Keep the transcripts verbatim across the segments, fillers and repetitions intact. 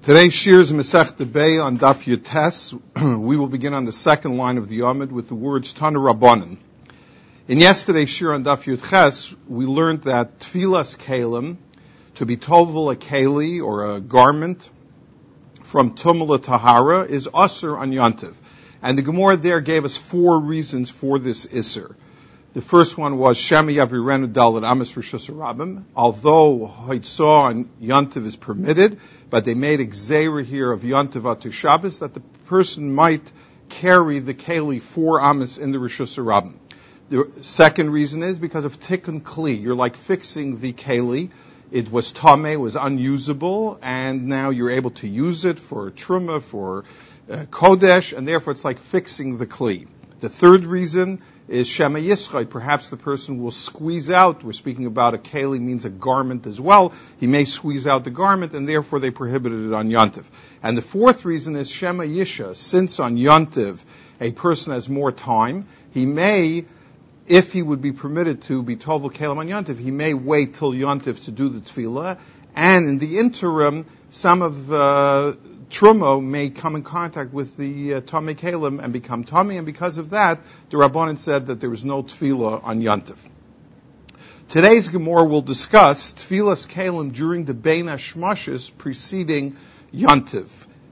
Today's shir is Masechta Bay on Daf Yutes. We will begin on the second line of the Yomid with the words Tana Rabbanan. In yesterday's shir on Daf Yutes, we learned that Tfilas Kalim, to be tovel a keli or a garment from Tumala Tahara, is Asr on Yontiv. And the Gemara there gave us four reasons for this Isser. The first one was Shema Yavirenu Dalet Amos Rishus Rabim. Although Haitzah on Yontiv is permitted, but they made a gzeira here of Yontiv Atu Shabbos that the person might carry the keli for Amos in the Rishus Rabim. The second reason is because of Tikkun Kli. You're like fixing the keli. It was tameh, it was unusable, and now you're able to use it for truma, for uh, kodesh, and therefore it's like fixing the kli. The third reason is Shema Yischai. Perhaps the person will squeeze out. We're speaking about a keli means a garment as well. He may squeeze out the garment, and therefore they prohibited it on Yontiv. And the fourth reason is Shema Yisha. Since on Yontiv a person has more time, he may, if he would be permitted to be tovel kelim on Yontiv, he may wait till Yontiv to do the tefillah, and in the interim, some of uh, Trumo may come in contact with the uh, Tomei Kalim and become Tomei, and because of that, the Rabbanan said that there was no tefillah on Yontiv. Today's Gemara will discuss Tfilas Kalim during the Bein HaShmashis preceding Yontiv.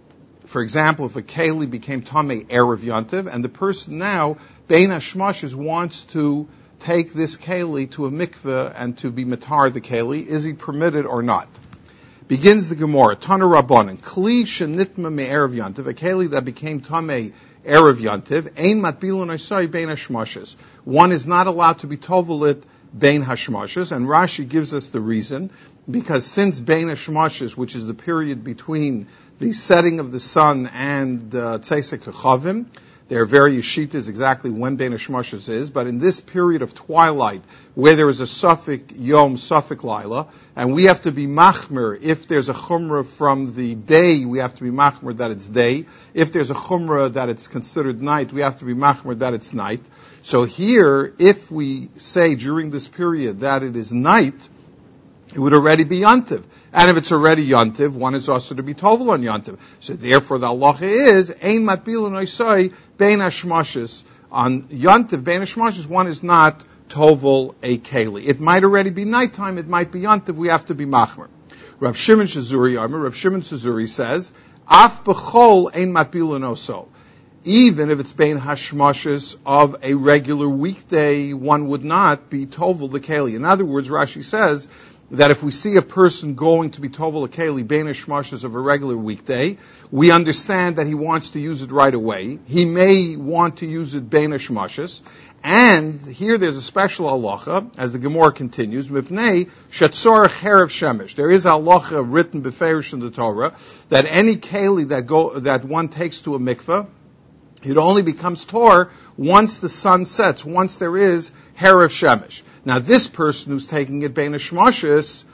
For example, if a Keli became Tomei Erev Yontiv, and the person now, Bein HaShmashis, wants to take this Keli to a mikveh and to be matar the Keli, is he permitted or not? Begins the Gemara, Tana Rabbanan, Kli shenitma me'erev Yontiv, a keli that became tamei erev Yontiv, ein matbilun oisai bein hashmashas. One is not allowed to be tovelit bein hashmashas, and Rashi gives us the reason, because since bein hashmashas, which is the period between the setting of the sun and tzeisek uh, chavim, there are various shitas exactly when Bein HaShmashas is, but in this period of twilight, where there is a suffix yom, suffix laila, and we have to be machmer, if there's a chumrah from the day, we have to be machmer that it's day. If there's a chumrah that it's considered night, we have to be machmer that it's night. So here, if we say during this period that it is night, it would already be Yontiv. And if it's already Yontiv, one is also to be tovel on Yontiv. So therefore the halacha is, ein matbilun oisai bein hashmashis. On Yontiv, bein hashmashis, one is not tovel a keli. It might already be nighttime, it might be Yontiv, we have to be machmer. Rav Shimon Shazuri Amar, Rav Shimon Shazuri says, af b'chol ein matbilun oso. Even if it's bein hashmashis of a regular weekday, one would not be tovel the keli. In other words, Rashi says, that if we see a person going to be tovel a keli bein hashmashas of a regular weekday, we understand that he wants to use it right away. He may want to use it bein hashmashas, and here there's a special halacha, as the Gemara continues, mipnei shetzorach herav shemesh. There is a halacha written beferish in the Torah that any keli that go that one takes to a mikveh, it only becomes tor once the sun sets, once there is herav shemesh. Now, this person who's taking it bein hashmashis,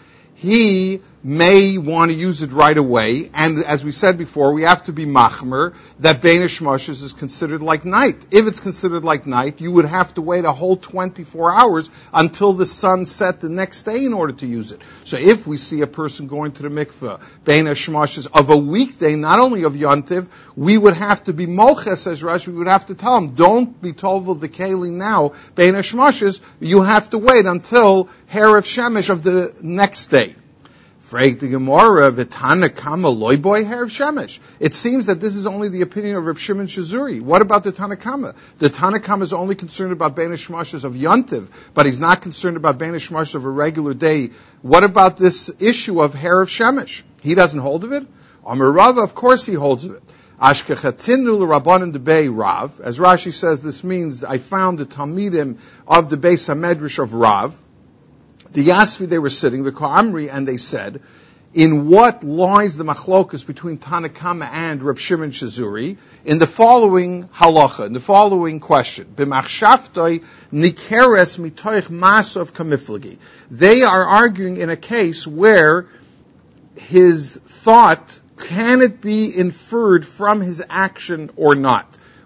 he may want to use it right away, and as we said before, we have to be machmer that bein hashmashis is considered like night. If it's considered like night, you would have to wait a whole twenty-four hours until the sun set the next day in order to use it. So if we see a person going to the mikveh bein hashmashis of a weekday, not only of Yontiv, we would have to be moches, says Rashi, we would have to tell him, don't be tovel the keli now, bein hashmashis, you have to wait until herav shemesh of the next day. Frag the Gemara, v'tana kama loyboy herav shemesh. It seems that this is only the opinion of Reb Shimon Shazuri. What about the Tana Kama? The Tana Kama is only concerned about bein hashmashas of Yontiv, but he's not concerned about bein hashmashas of a regular day. What about this issue of herav shemesh? He doesn't hold of it? Amar Rava, of course he holds of it. Ashkechatinu l'Rabbanan debei Rav. As Rashi says, this means I found the Talmidim of the Beis HaMedrash of Rav. The Yasvi, they were sitting, the Ka'amri, and they said, in what lies the machlokas between Tana Kama and Reb Shimon Shazuri? In the following halacha, in the following question. B'machshavtoi nikeres mitoich masov kamiflagi. They are arguing in a case where his thought, can it be inferred from his action or not?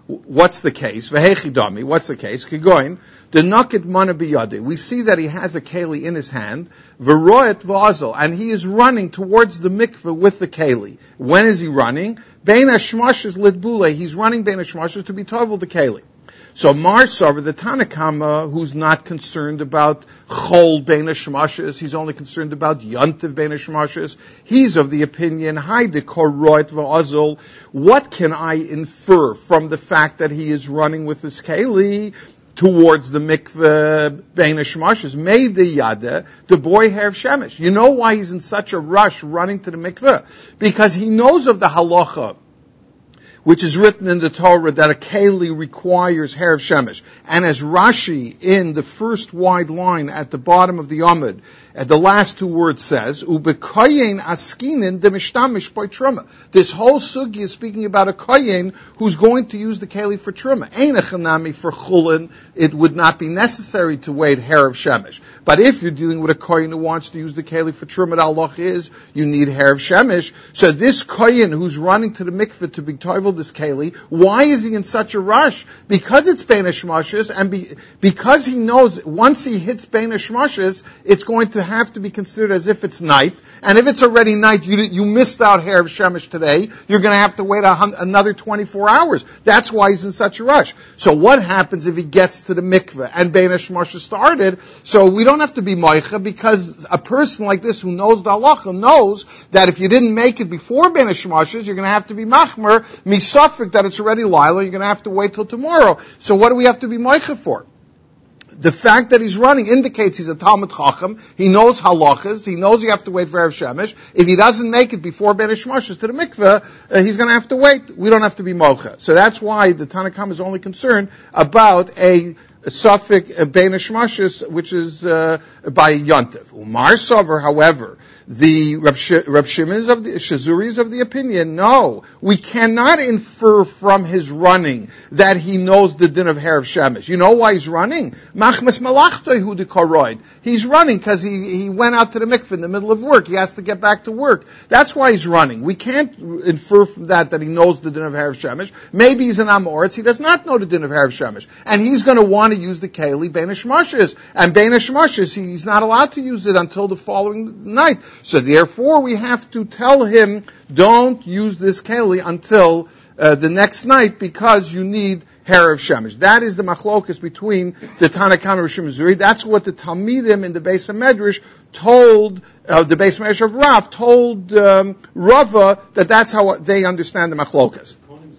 What's the case? V'hechidami. What's the case? Kigoin. The naked mana biyade. We see that he has a keli in his hand. V'roet v'azal. And he is running towards the mikveh with the keli. When is he running? Bein hashmashes litbule. He's running bein hashmashes to be tovel the keli. So Mar Savar, the Tanakama, who's not concerned about Chol Bein HaShmashes, he's only concerned about Yontiv Bein HaShmashes, he's of the opinion, Haide Korroit V'Azul, what can I infer from the fact that he is running with his Keli towards the mikveh Bein HaShmashes? Made the Yada, the boy Herav Shemesh. You know why he's in such a rush running to the mikveh? Because he knows of the halacha, which is written in the Torah, that a keli requires Herav Shemesh. And as Rashi, in the first wide line at the bottom of the Amud, at the last two words says, Ubekoyen askinin de mishtamish by truma. This whole sugi is speaking about a koyen who's going to use the keli for truma. Ein echanami for chulin, it would not be necessary to wait Herav Shemesh. But if you're dealing with a koyen who wants to use the keli for truma, the halach is, you need Herav Shemesh. So this koyen who's running to the mikveh to be tovel this keli, why is he in such a rush? Because it's Bein HaShmashes, and be, because he knows once he hits Bein HaShmashes, it's going to have to be considered as if it's night, and if it's already night, you you missed out Herav Shemesh today, you're going to have to wait a, another twenty-four hours. That's why he's in such a rush. So what happens if he gets to the mikveh and Bein HaShmashes started? So we don't have to be moicha, because a person like this who knows the halacha knows that if you didn't make it before Bein HaShmashes, you're going to have to be machmer, misafik that it's already lila, you're going to have to wait till tomorrow. So what do we have to be moicha for? The fact that he's running indicates he's a Talmud Chacham. He knows halachas. He knows you have to wait for Herav Shemesh. If he doesn't make it before Bein HaShmashes to the mikveh, uh, he's going to have to wait. We don't have to be mocha. So that's why the Tanakam is only concerned about a suffix uh, Bein HaShmashes, which is uh, by Yontiv. Umar Sover, however, the Reb Shimon of the Shazuri is of the opinion, no, we cannot infer from his running that he knows the din of Herav Shemesh. You know why he's running? Machmas malachtoi hu de karoid. He's running because he, he went out to the mikveh in the middle of work. He has to get back to work. That's why he's running. We can't infer from that that he knows the din of Herav Shemesh. Maybe he's an Amoritz. He does not know the din of Herav Shemesh. And he's going to want to use the keli Bein HaShmashes. And Bein HaShmashes, he's not allowed to use it until the following night. So therefore, we have to tell him, don't use this keli until uh, the next night, because you need Herav Shemesh. That is the machlokas between the Tanakam and Rosh Missouri. That's what the Talmidim in the Beis HaMedrash told, uh, the Beis HaMedrash of Rav told um, Rava that that's how they understand the machlokas.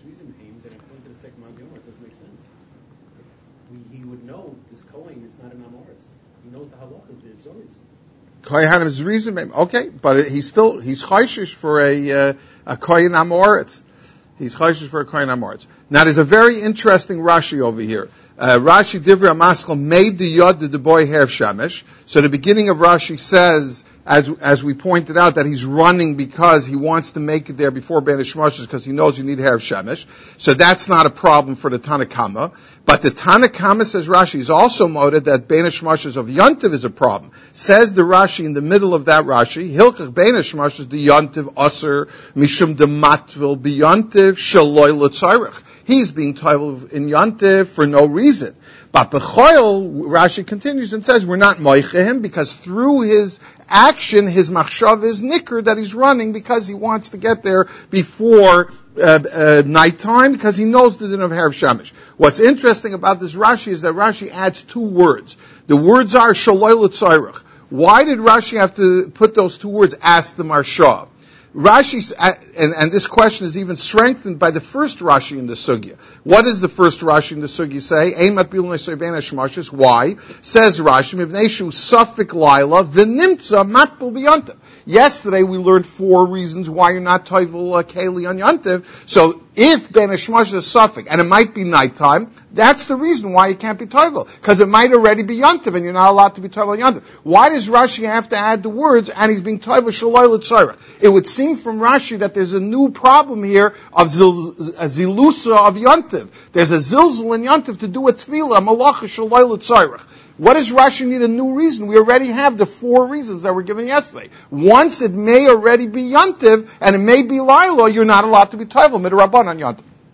Kohen is reason, okay, but he's still, he's chayshish for a, uh, a Kohen Amoritz. He's chayshish for a Kohen Amoritz. Now there's a very interesting Rashi over here. Uh, Rashi Divrei HaMaskal made the yod the boy Herav Shemesh. So the beginning of Rashi says, as as we pointed out, that he's running because he wants to make it there before Bein HaShmashes because he knows you need Herav Shemesh. So that's not a problem for the Tanakama. But the Tanakama, says Rashi, is also noted that Bein HaShmashes of Yontiv is a problem. Says the Rashi in the middle of that Rashi, Hilchach Bein HaShmashes the Yontiv Aser Mishum de Matvil B'Yontiv Shaloi L'Tzarech. He's being told in Yontiv for no reason. But B'choil, Rashi continues and says, we're not moicha him because through his action, his machshav is nicker that he's running because he wants to get there before uh, uh, nighttime because he knows the din of Herav Shemesh. What's interesting about this Rashi is that Rashi adds two words. The words are shaloi l'tzairach. Why did Rashi have to put those two words, ask the Marshav? Rashi, and, and this question is even strengthened by the first Rashi in the Sugya. What does the first Rashi in the Sugya say? Ein matbil ne'sei bein hashmashis. Why? Says Rashi, mivnei shu safik laila v'nimtza matbil b'yontiv. Yesterday we learned four reasons why you're not toivel uh, keli on yontiv. So if bein hashmashis is safik, and it might be nighttime, that's the reason why you can't be toivel, because it might already be yontiv, and you're not allowed to be toivel on yontiv. Why does Rashi have to add the words, and he's being toivel shaloi l'tzarech? It would seem from Rashi that there's a new problem here of zil, a zilusa of yontiv. There's a zilzul in yontiv to do a tefillah, malacha shaloi l'tzarech. What does Rashi need a new reason? We already have the four reasons that were given yesterday. Once it may already be yontiv, and it may be lilo, you're not allowed to be toivel midrabban on yontiv.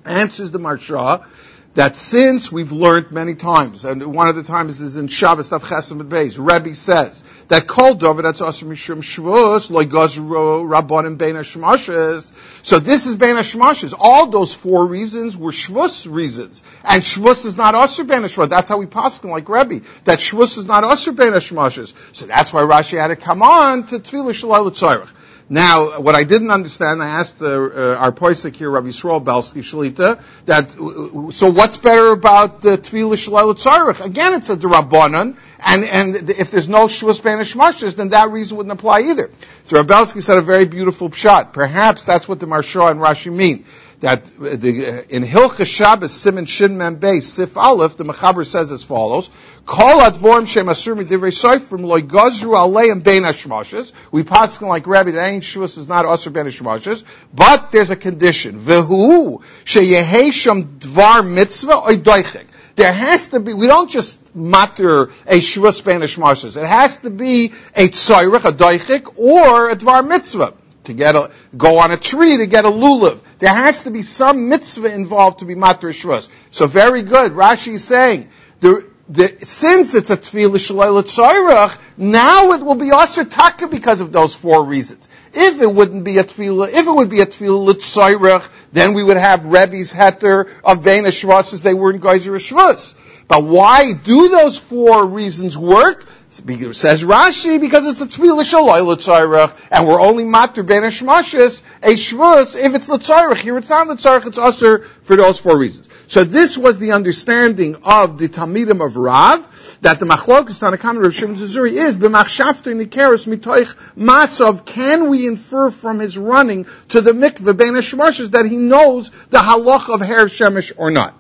Answers the Marsha that since we've learned many times, and one of the times is in Shabbos Tav Chesed Beis, Rebbe says that Kol Dover that's also Mishum Shvus Lo Gazru Rabbanim Bein Hashmashes. So this is Bein Hashmashes. All those four reasons were Shvus reasons, and Shvus is not Asur Bein Hashmashes. That's how we paskin like Rebbe, that Shvus is not Asur Bein Hashmashes. So that's why Rashi had to come on to Tefillah Shalai L'Tzorech. Now, what I didn't understand, I asked uh, uh, our poisek here, Rabbi Yisrael Belsky Shalita, that, uh, so what's better about the Tefillah Shalai L'Tzorech? Again, it's a D'Rabbanan, and, and if there's no Shvus Bein Hashmashes, then that reason wouldn't apply either. So Rabbi Belsky said a very beautiful pshat. Perhaps that's what the Marsha and Rashi mean. That the, in Hilchas Shabbos Siman Shin Mem Beis Sif Aleph, the Mechaber says as follows: Kol advorim shem asur midivrei soifrim lo gazru aleim bein hashmashes. We paskin like Rabbi that ain't shvus is not asur bein hashmashes, but there's a condition: Vehu sheyehei sham dvar mitzvah oy doichek. There has to be, we don't just matter a shvus bein hashmashes. It has to be a tzoyrech, a doichek, or a dvar mitzvah. To get a, go on a tree to get a lulav. There has to be some mitzvah involved to be matur shvus. So very good. Rashi is saying, the, the, since it's a tefillah shalei l'tzorech, now it will be aser taka because of those four reasons. If it wouldn't be a tefillah, if it would be a tefillah l'tzorech, then we would have Rebbe's heter of bein hashvus as they were in geyser shvus. But why do those four reasons work? Says Rashi, because it's a tefillah shaloi l'tzorech, and we're only matur bein hashmashes a shvus if it's l'tzorech. Here it's not l'tzorech; it's usher for those four reasons. So this was the understanding of the Talmidim of Rav, that the machlokas Tanakam Rav Shimon Zuzuri is b'machshavtei nikeres mitoich masav. Can we infer from his running to the mikveh bein hashmashes that he knows the halach of Erev Shemesh or not?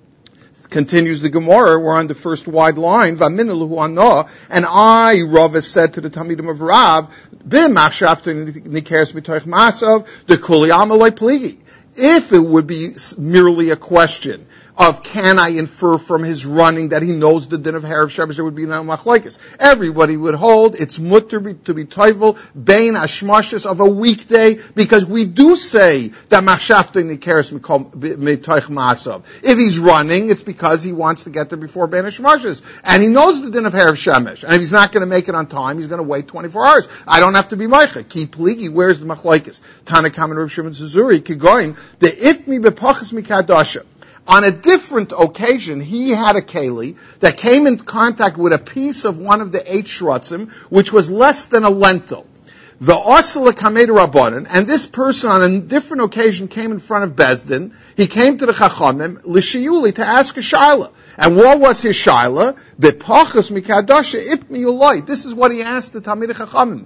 Continues the Gemara, we're on the first wide line, V'aminalahu anah, and I, Rav, said to the Talmidim of Rav, B'machshavtei nikeres mitoich masav, the kuli amalei pligi. If it would be merely a question of can I infer from his running that he knows the din of Erev Shemesh, there would be no machlokes. Everybody would hold it's mutter to be toivel bein hashmashes of a weekday, because we do say that machshavtei nikeres mitoich masav. If he's running, it's because he wants to get there before bein hashmashes, and he knows the din of Erev Shemesh. And if he's not going to make it on time, he's going to wait twenty-four hours. I don't have to be meicha. Ki pligi, where's the machlokes? Tanakam and Rav Shimon Zuzuri kigoin the itmi bepachas mikadasha. On a different occasion, he had a keli that came in contact with a piece of one of the eight shrotzim, which was less than a lentil. The osela kamed rabbanan, and this person on a different occasion came in front of Bezdin. He came to the chachamim l'shiyuli to ask a shaila. And what was his shaila? Bepachas mikadasha itmi ulai. This is what he asked the Talmidei Chachamim.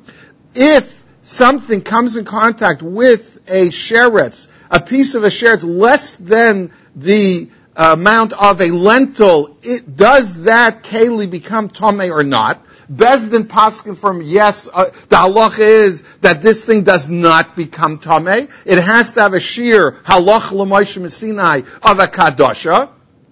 If something comes in contact with a sheretz, a piece of a sheretz less than the uh, amount of a lentil, it, does that keli become tomei or not? Bezdin paskin from yes, uh, the halacha is that this thing does not become tomei. It has to have a sheer halacha l'moishe mesinai of a kadosha.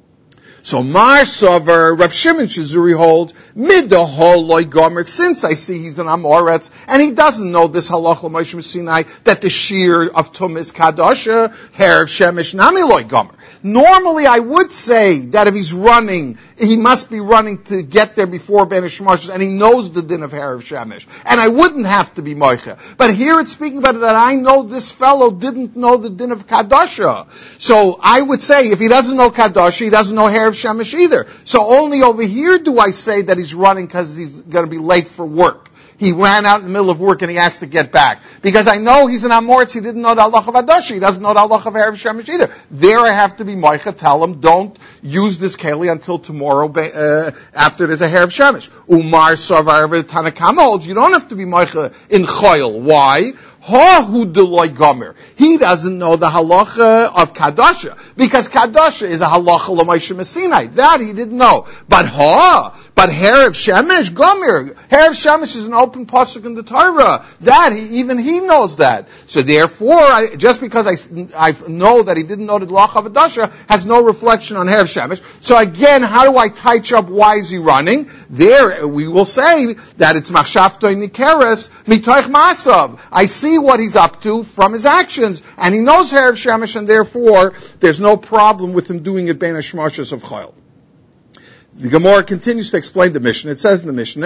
So Mar Sover, Rav Shimon Shizuri holds, midahol loy gomer, since I see he's an Amoretz, and he doesn't know this halacha l'moishe mesinai, that the shear of tum is kadosha, Erev Shemesh nami loy gomer. Normally I would say that if he's running, he must be running to get there before bein hashmashes, and he knows the din of Erev Shemesh. And I wouldn't have to be moicha. But here it's speaking about it that I know this fellow didn't know the din of Kadosha. So I would say if he doesn't know Kadosha, he doesn't know Erev Shemesh either. So only over here do I say that he's running because he's going to be late for work. He ran out in the middle of work and he has to get back. Because I know he's an Amoritz, he didn't know the halacha of Adosha, he doesn't know the halacha of Erev Shemesh either. There I have to be moicha, tell him, don't use this keli until tomorrow, uh, after there's a Erev Shemesh. Umar Savar Tanakama holds, you don't have to be moicha in choil. Why? He doesn't know the halacha of Kadasha, because Kadasha is a halacha l'Moshe Messinai. That he didn't know. But ha, but Erev Shemesh Gomer. Erev Shemesh is an open pasuk in the Torah. That he, even he knows that. So therefore, I, just because I, I know that he didn't know the halacha of Kadasha has no reflection on Erev Shemesh. So again, how do I touch up? Why is he running? There we will say that it's machshavtoi nikeres mitoich masav. I see what he's up to from his actions, and he knows Erev Shemesh, and therefore there's no no problem with him doing it bein hashmashos of chayil. The Gemara continues to explain the mission. It says in the mission,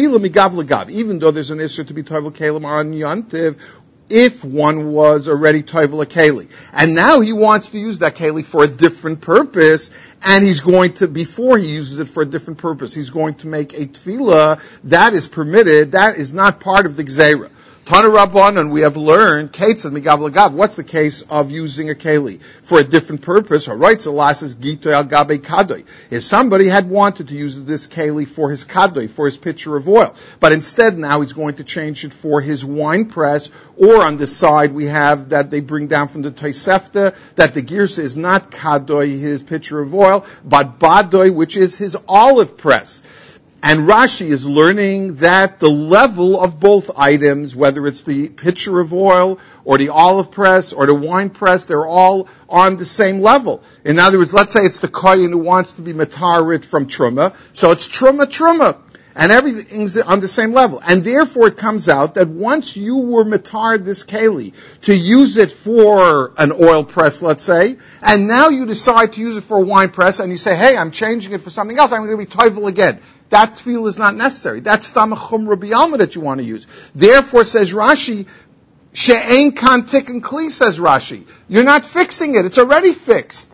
even though there's an issur to be toivel kelim on Yontiv, if one was already toivel a keli, and now he wants to use that keli for a different purpose, and he's going to, before he uses it for a different purpose, he's going to make a tefillah, that is permitted, that is not part of the gzeira. Tana Rabbanan, we have learned, Ketzad Migav Lagav, what's the case of using a keli for a different purpose? Haraitz Allah says, Gitoy al Gabe Kadoy. If somebody had wanted to use this keli for his kadoy, for his pitcher of oil, but instead now he's going to change it for his wine press, or on the side we have that they bring down from the Tosefta, that the girsa is not kadoy, his pitcher of oil, but badoy, which is his olive press. And Rashi is learning that the level of both items, whether it's the pitcher of oil or the olive press or the wine press, they're all on the same level. In other words, let's say it's the kohen who wants to be matarit from truma, so it's truma truma, and everything's on the same level. And therefore it comes out that once you were matar this keli to use it for an oil press, let's say, and now you decide to use it for a wine press, and you say, hey, I'm changing it for something else, I'm going to be toivel again. That tefillah is not necessary. That's stamach chumra b'yalma that you want to use. Therefore, says Rashi, she'ein kan tikkun kli, says Rashi. You're not fixing it. It's already fixed.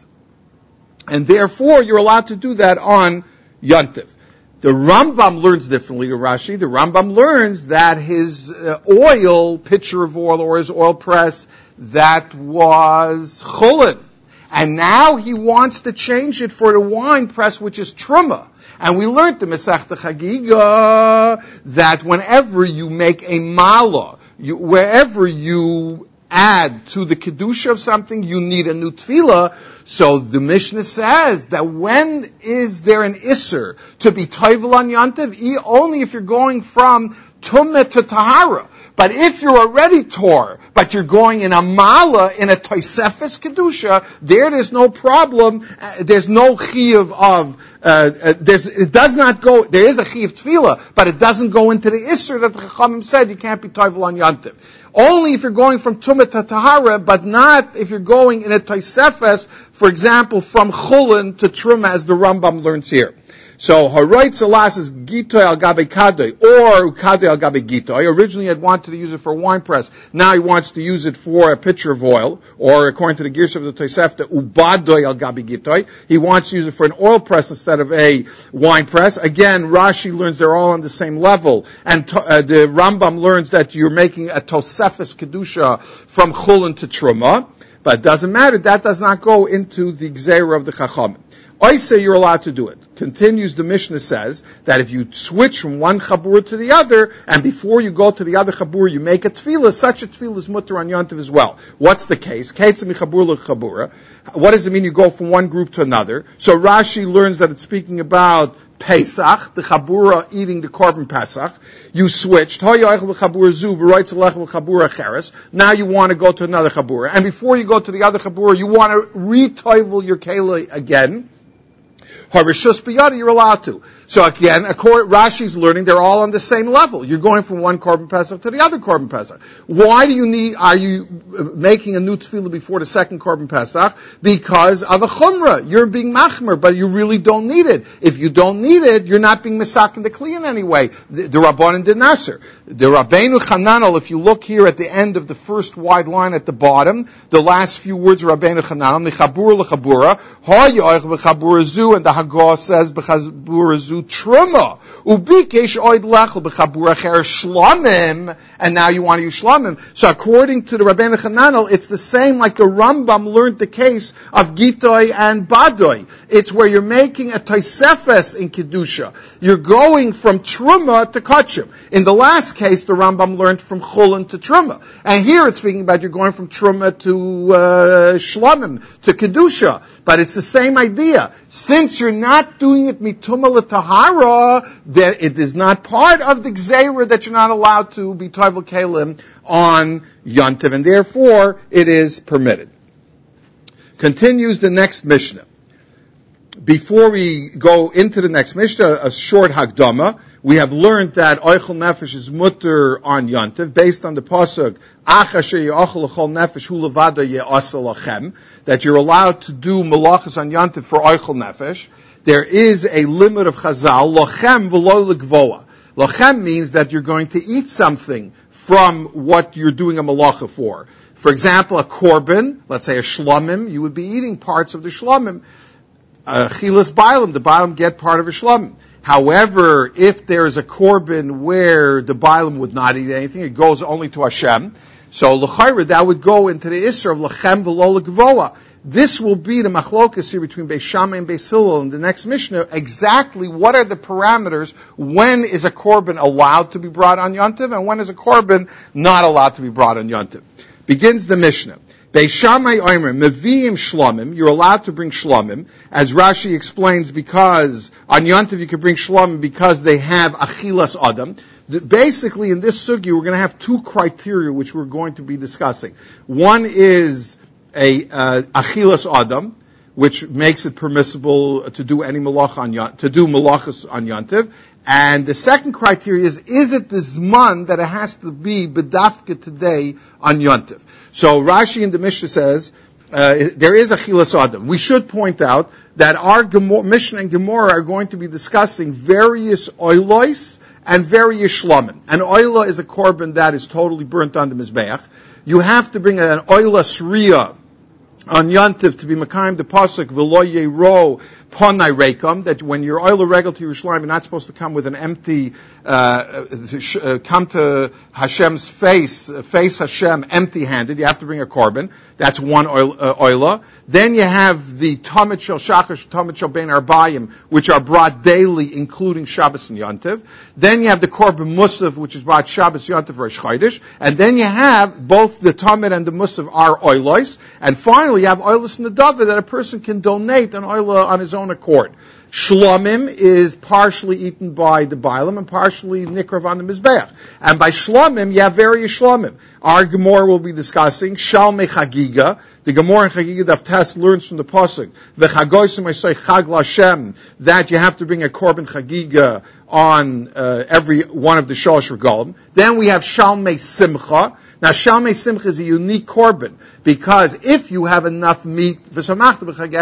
And therefore, you're allowed to do that on Yontiv. The Rambam learns differently to Rashi. The Rambam learns that his uh, oil, pitcher of oil, or his oil press, that was chulin. And now he wants to change it for the wine press, which is truma. And we learned the Masechta Chagiga that whenever you make a mala, you, wherever you add to the kedusha of something, you need a new tefillah. So the Mishnah says that when is there an isser to be toivel on Yontiv? Only if you're going from tumah to tahara. But if you're already tor, but you're going in a mala, in a toisefes kedusha, there there's no problem. Uh, there's no chiyuv of. Uh, uh, there's, it does not go. There is a chiyuv tefillah, but it doesn't go into the isser that the Chachamim said you can't be toivel on Yontiv. Only if you're going from tumah to tahara, but not if you're going in a toisefes. For example, from chulin to truma, as the Rambam learns here. So, Haroitz Allah says, Gitoy al Gabe Kadoy, or Kadoy al Gabe Gitoy. Originally, he had wanted to use it for a wine press. Now he wants to use it for a pitcher of oil, or according to the Girsa of the Tosefta, Ubadoy al Gabe Gitoy. He wants to use it for an oil press instead of a wine press. Again, Rashi learns they're all on the same level. And to, uh, the Rambam learns that you're making a Tosefes Kedusha from Chulin to Truma. But it doesn't matter. That does not go into the Gzeira of the Chachamim. I say you're allowed to do it. Continues, the Mishnah says that if you switch from one chabur to the other, and before you go to the other chabur, you make a tefillah, such a tefillah is mutter on Yontiv as well. What's the case? Ketzah michabur lechabura. What does it mean you go from one group to another? So Rashi learns that it's speaking about Pesach, the chabura eating the korban Pesach. You switched. Now you want to go to another chabura. And before you go to the other chabura, you want to re-toivel your keli again. Harishus biyada, you're allowed to. So again, Rashi's learning they're all on the same level. You're going from one korban pesach to the other korban pesach. Why do you need? Are you making a new tefillah before the second korban pesach? Because of a chumrah. You're being machmer, but you really don't need it. If you don't need it, you're not being misak in the kli in any way. The, the Rabbanan did nasser. The Rabbeinu Chananel, if you look here at the end of the first wide line at the bottom, the last few words of Rabbeinu Chananel, mechabur lechabura, ha'yoich b'chabura zu, and the Haggadah says b'chabura zu truma, ubikesh oid lechel b'chabura cher shlamim, and now you want to use shlamim. So according to the Rabbeinu Chananel, it's the same like the Rambam learned the case of Gitoy and Badoy. It's where you're making a Tosefes in Kedusha. You're going from truma to kachim. In the last case, the Rambam learned from chulin to truma. And here it's speaking about you're going from truma to uh, shlamim, to Kedusha. But it's the same idea. Since you're not doing it mituma l'tahara, that it is not part of the gzeira that you're not allowed to be toivel kelim on Yontiv, and therefore it is permitted. Continues the next Mishnah. Before we go into the next Mishnah, a short Hagdama. We have learned that oichel nefesh is mutter on Yontiv based on the pasuk that you're allowed to do malachas on Yontiv for oichel nefesh. There is a limit of Chazal, lochem v'lo legvoa. Lochem means that you're going to eat something from what you're doing a malacha for. For example, a korban, let's say a shlomim, you would be eating parts of the shlomim. Uh, chilas bailam, the bailam get part of a shlomim. However, if there is a korban where the bailam would not eat anything, it goes only to Hashem. So l'chayra, that would go into the isser of lachem v'lo legvoa. This will be the machlokas here between Beis Shammai and Beis Hillel in the next Mishnah. Exactly what are the parameters? When is a korban allowed to be brought on Yontiv, and when is a korban not allowed to be brought on Yontiv? Begins the Mishnah. Beis Shammai omer meviim shlomim. You're allowed to bring shlomim, as Rashi explains, because on Yontiv you can bring shlomim because they have achilas adam. Basically, in this sugi, we're going to have two criteria which we're going to be discussing. One is a uh, achilas adam, which makes it permissible to do any malach on yon, to do malachas on Yontiv. And the second criteria is, is it the zman that it has to be bedafka today on Yontiv? So Rashi in the Mishnah says, uh, there is achilas adam. We should point out that our Gemor, Mishnah and Gemara are going to be discussing various oilos and various shlomim. An oila is a korban that is totally burnt on the mizbeach. You have to bring an oila sriya on Yontiv to be Makayim the pasuk v'lo yero ponai reikam, that when you're oil regal to Yerushalayim, you're not supposed to come with an empty, uh, uh, come to Hashem's face, uh, face Hashem empty-handed. You have to bring a korban. That's one oil, uh, oila. Then you have the Tamid Shel Shachash, Tamid Shel Ben Arbayim, which are brought daily, including Shabbos and Yontiv. Then you have the korban Musaf, which is brought Shabbos, Yontiv, Rosh Chodesh. And then you have both the Tamid and the Musaf are oilos. And finally, you have oilos Nadav that a person can donate an oila on his own accord. Shlomim is partially eaten by the Bailam and partially nikrav on the Mizbeach. And by Shlomim, you have various Shlomim. Our Gemara will be discussing Shalmei Chagiga. The Gemara in Chagiga Daf Tes learns from the Pasuk, V'chagoysim Esay Chag L'Hashem, that you have to bring a korban Chagiga on uh, every one of the Shalosh Regalim. Then we have Shalmei Simcha. Now, Shalmei Simcha is a unique korban, because if you have enough meat, you have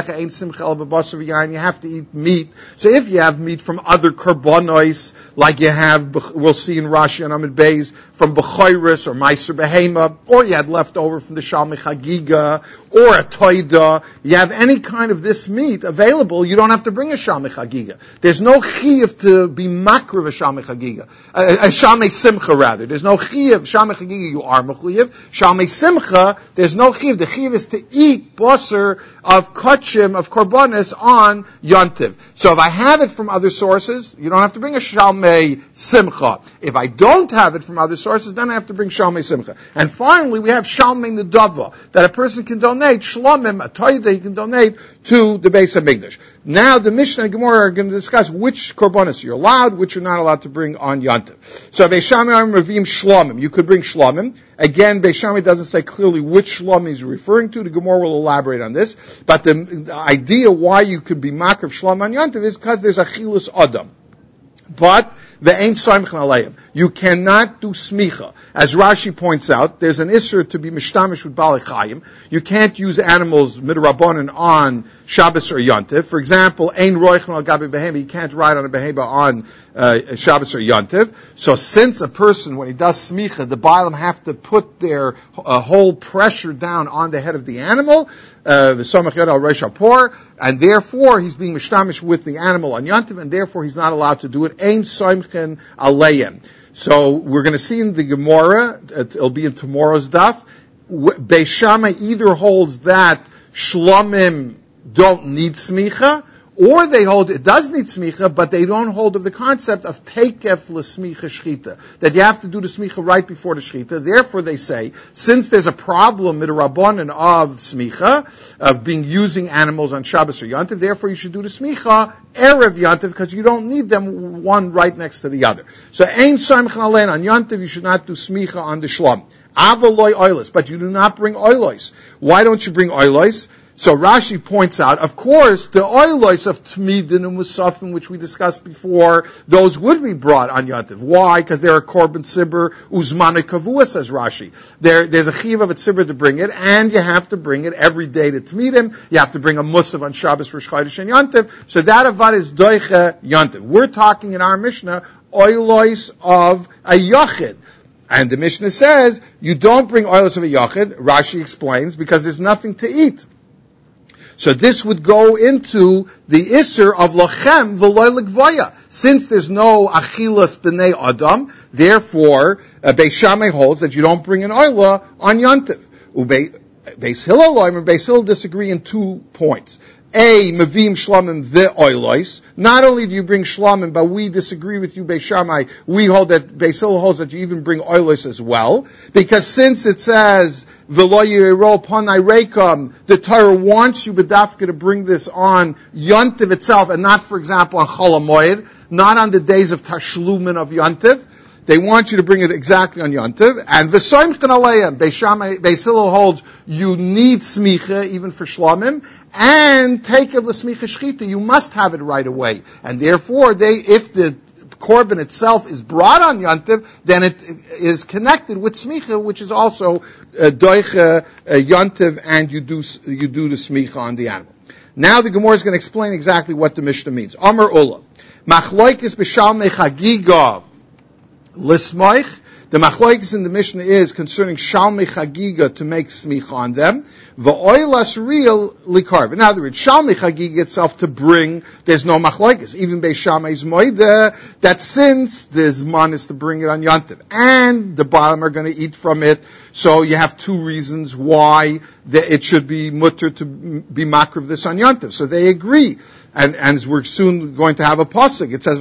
to eat meat. So if you have meat from other korbanos, like you have, we'll see in Rashi and Amid Beis, from Bechayris or Meiser Behema, or you had left over from the Shalmei Chagiga, or a Toida, you have any kind of this meat available, you don't have to bring a Shalmei Chagiga. There's no chiyuv to be makriv a Shalmei Chagiga, a, a Shalmei Simcha rather. There's no chiyuv, Shalmei Chagiga you are mechuyev. Shalmei Simcha, there's no chiyuv. The chiyuv is to eat basar of kachim, of korbanos on Yontiv. So if I have it from other sources, you don't have to bring a Shalmei Simcha. If I don't have it from other sources, then I have to bring Shalmei Simcha. And finally, we have Shalmei Nedava, that a person can donate Shlomim, a toida he can donate to the Beis HaMikdash. Now the Mishnah and Gemara are going to discuss which korbanos you're allowed, which you're not allowed to bring on Yontiv. So Beis Shammai Ravim Shlomim, you could bring Shlomim. Again, Beis Shammai doesn't say clearly which Shlomim he's referring to. The Gemara will elaborate on this. But the, the idea why you could be makriv Shlomim on Yontiv is because there's a chilus adam. But the ain't soimchen aleim. You cannot do smicha. As Rashi points out, there's an isser to be mishtamish with Baalei Chayim. You can't use animals midrabanan on Shabbos or Yontiv. For example, ein roichen al gabi behema. You can't ride on a behema on uh, Shabbos or Yontiv. So since a person, when he does smicha, the Baalim have to put their uh, whole pressure down on the head of the animal, v'somach yad al reish hapor, and therefore he's being mishtamish with the animal on Yontiv, and therefore he's not allowed to do it. Ein soimchen aleim. So we're going to see in the Gemara, it'll be in tomorrow's daf, Beis Shammai either holds that Shlomim don't need smicha, or they hold it does need smicha, but they don't hold of the concept of teikef l'smicha shchita, that you have to do the smicha right before the shchita. Therefore, they say, since there's a problem with a rabbanan of smicha, of being using animals on Shabbos or Yontiv, therefore you should do the smicha erev Yontiv, because you don't need them one right next to the other. So, ein soimchen alein on Yontiv, you should not do smicha on the shlom. Avaloi oilos, but you do not bring oilos. Why don't you bring oilos? So Rashi points out, of course, the oilos of Tmidin and Musafim, which we discussed before, those would be brought on Yontif. Why? Because they're a korban tzibur uzmana kavua, says Rashi. There, there's a chiv of a tzibur to bring it, and you have to bring it every day to Tmidim. You have to bring a musav on Shabbos, Rosh Chodesh, and Yontif. So that avad is doiche Yontif. We're talking in our Mishnah, oilos of a yachid. And the Mishnah says, you don't bring oilos of a yachid, Rashi explains, because there's nothing to eat. So this would go into the Isser of Lachem V'loy L'Gvoya. Since there's no Achilas B'nei Adam, therefore, uh, Beis Shammai holds that you don't bring an oila on Yontif. Beis Hillel and Beis Hillel disagree in two points. A, Mavim Shlamim Ve'oilois. Not only do you bring Shlamim, but we disagree with you, Beis Shammai. We hold that, Beis Hillel holds that you even bring oilois as well. Because since it says, V'lo yirol panai reikam, the Torah wants you, B'dafka, to bring this on Yontiv itself, and not, for example, on Chol HaMoed, not on the days of Tashlumin of Yontiv. They want you to bring it exactly on Yontiv. And v'soimchen aleim, Beis Shammai, Beis Hillel holds you need smicha even for shlamim, and take of the smicha shchita. You must have it right away. And therefore, they, if the korban itself is brought on Yontiv, then it is connected with smicha, which is also uh, doicha uh, Yontiv, and you do you do the smicha on the animal. Now the Gemara is going to explain exactly what the Mishnah means. Amar Ula, machloikis b'shalmei chagiga. Lismoich, the machlokes in the Mishnah is concerning Shalmei Chagiga to make smicha on them. V'oilas real likarv. In other words, Shalmei Chagiga itself to bring, there's no machlokes. Even Beis Shammai's moide, that since the zman is to bring it on Yontiv, and the bottom are going to eat from it, so you have two reasons why the, it should be mutter to be makriv this on Yontiv. So they agree. And, and we're soon going to have a pasuk. It says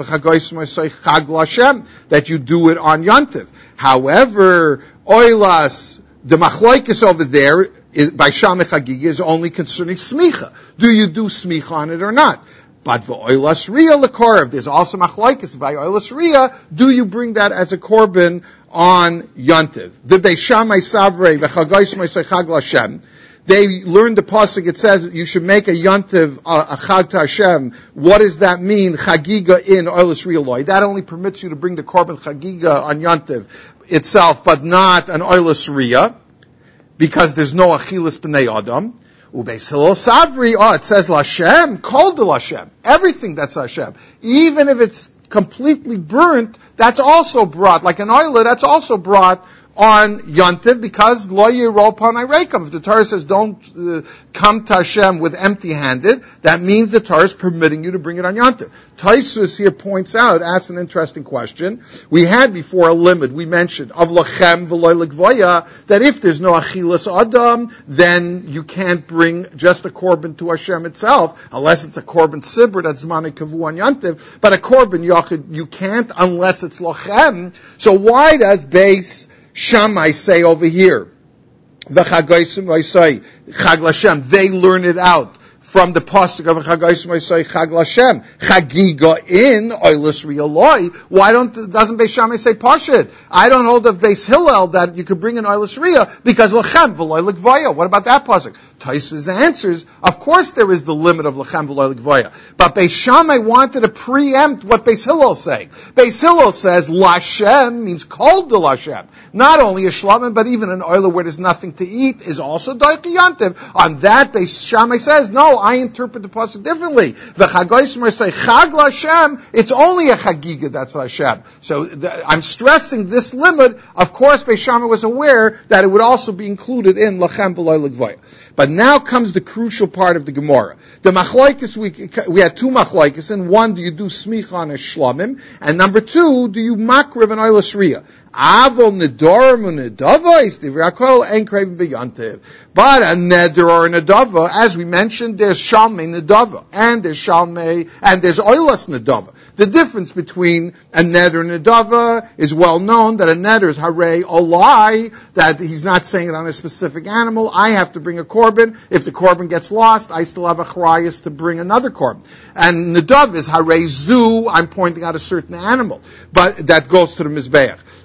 that you do it on Yontiv. However, oilas, the machlokes over there is, by Shalmei Chagiga is only concerning smicha. Do you do smicha on it or not? But for oilas ria lekorv, there's also machlokes by oilas ria. Do you bring that as a korban on Yontiv? The Beis Shammai savrei v'chagoyis moisei chag l'Hashem. They learned the pasuk. It says that you should make a yontiv, uh, a chag to Hashem. What does that mean? Chagiga in oilus realoi. That only permits you to bring the korban chagiga on yontiv itself, but not an oilus ria, because there's no achilas b'nei adam. Ubeis Hillel savri. Oh, it says Lashem, called to Lashem. Everything that's Lashem, even if it's completely burnt, that's also brought like an oiler. That's also brought on Yontiv, because lo yirol panai reikam. If the Torah says don't uh, come to Hashem with empty-handed, that means the Torah is permitting you to bring it on Yontiv. Taisus here points out, asks an interesting question. We had before a limit, we mentioned, of lachem v'loy l'gvoya, that if there's no achilas adam, then you can't bring just a korban to Hashem itself, unless it's a korban sibur that's zmanei kavu on Yontiv, but a korban yachid you can't unless it's lachem. So why does Beis Shammai say over here, V'chagoysim Moisei Chag L'Hashem, they learn it out from the pasuk of Chagoysim Moisei Chag L'Hashem, Chagiga in Oilus Rialoi. Why don't, doesn't Beis Shammai say Pashit? I don't hold of Beis Hillel that you could bring an Oilus Ria, because L'Chem V'loi L'Gvoya. What about that pasuk? Taisva's answers, of course there is the limit of L'Chem V'loi L'Gvoya. But Beis Shammai wanted to preempt what Beis Hillel is saying. Beis Hillel says Lashem means called to Lashem. Not only a shlamim, but even an oiler where there's nothing to eat is also doichi yantiv. On that, Beis Shammai says, no, I interpret the pasuk differently. V'chagoysim say chag Lashem, it's only a chagiga that's Lashem. So the, I'm stressing this limit. Of course, Beis Shammai was aware that it would also be included in Lachem V'loi L'Gvoya. But now comes the crucial part of the Gemara. The machlokes, we, we had two machlokes, and one, do you do smicha on a shlamim? And number two, do you makriv an oilus ria? Avol nedorim unedavos, divrakol ein krevim beyantiv. But a neder or a nedava, as we mentioned, there's shalmei nedava, and there's shalmei, and there's oilus nedava. The difference between a neder and a nedava is well known, that a neder is harei olai, that he's not saying it on a specific animal. I have to bring a korban. If the korban gets lost, I still have a charayas to bring another korban. And nedava is harei zu, I'm pointing out a certain animal, but that goes to the mizbeach.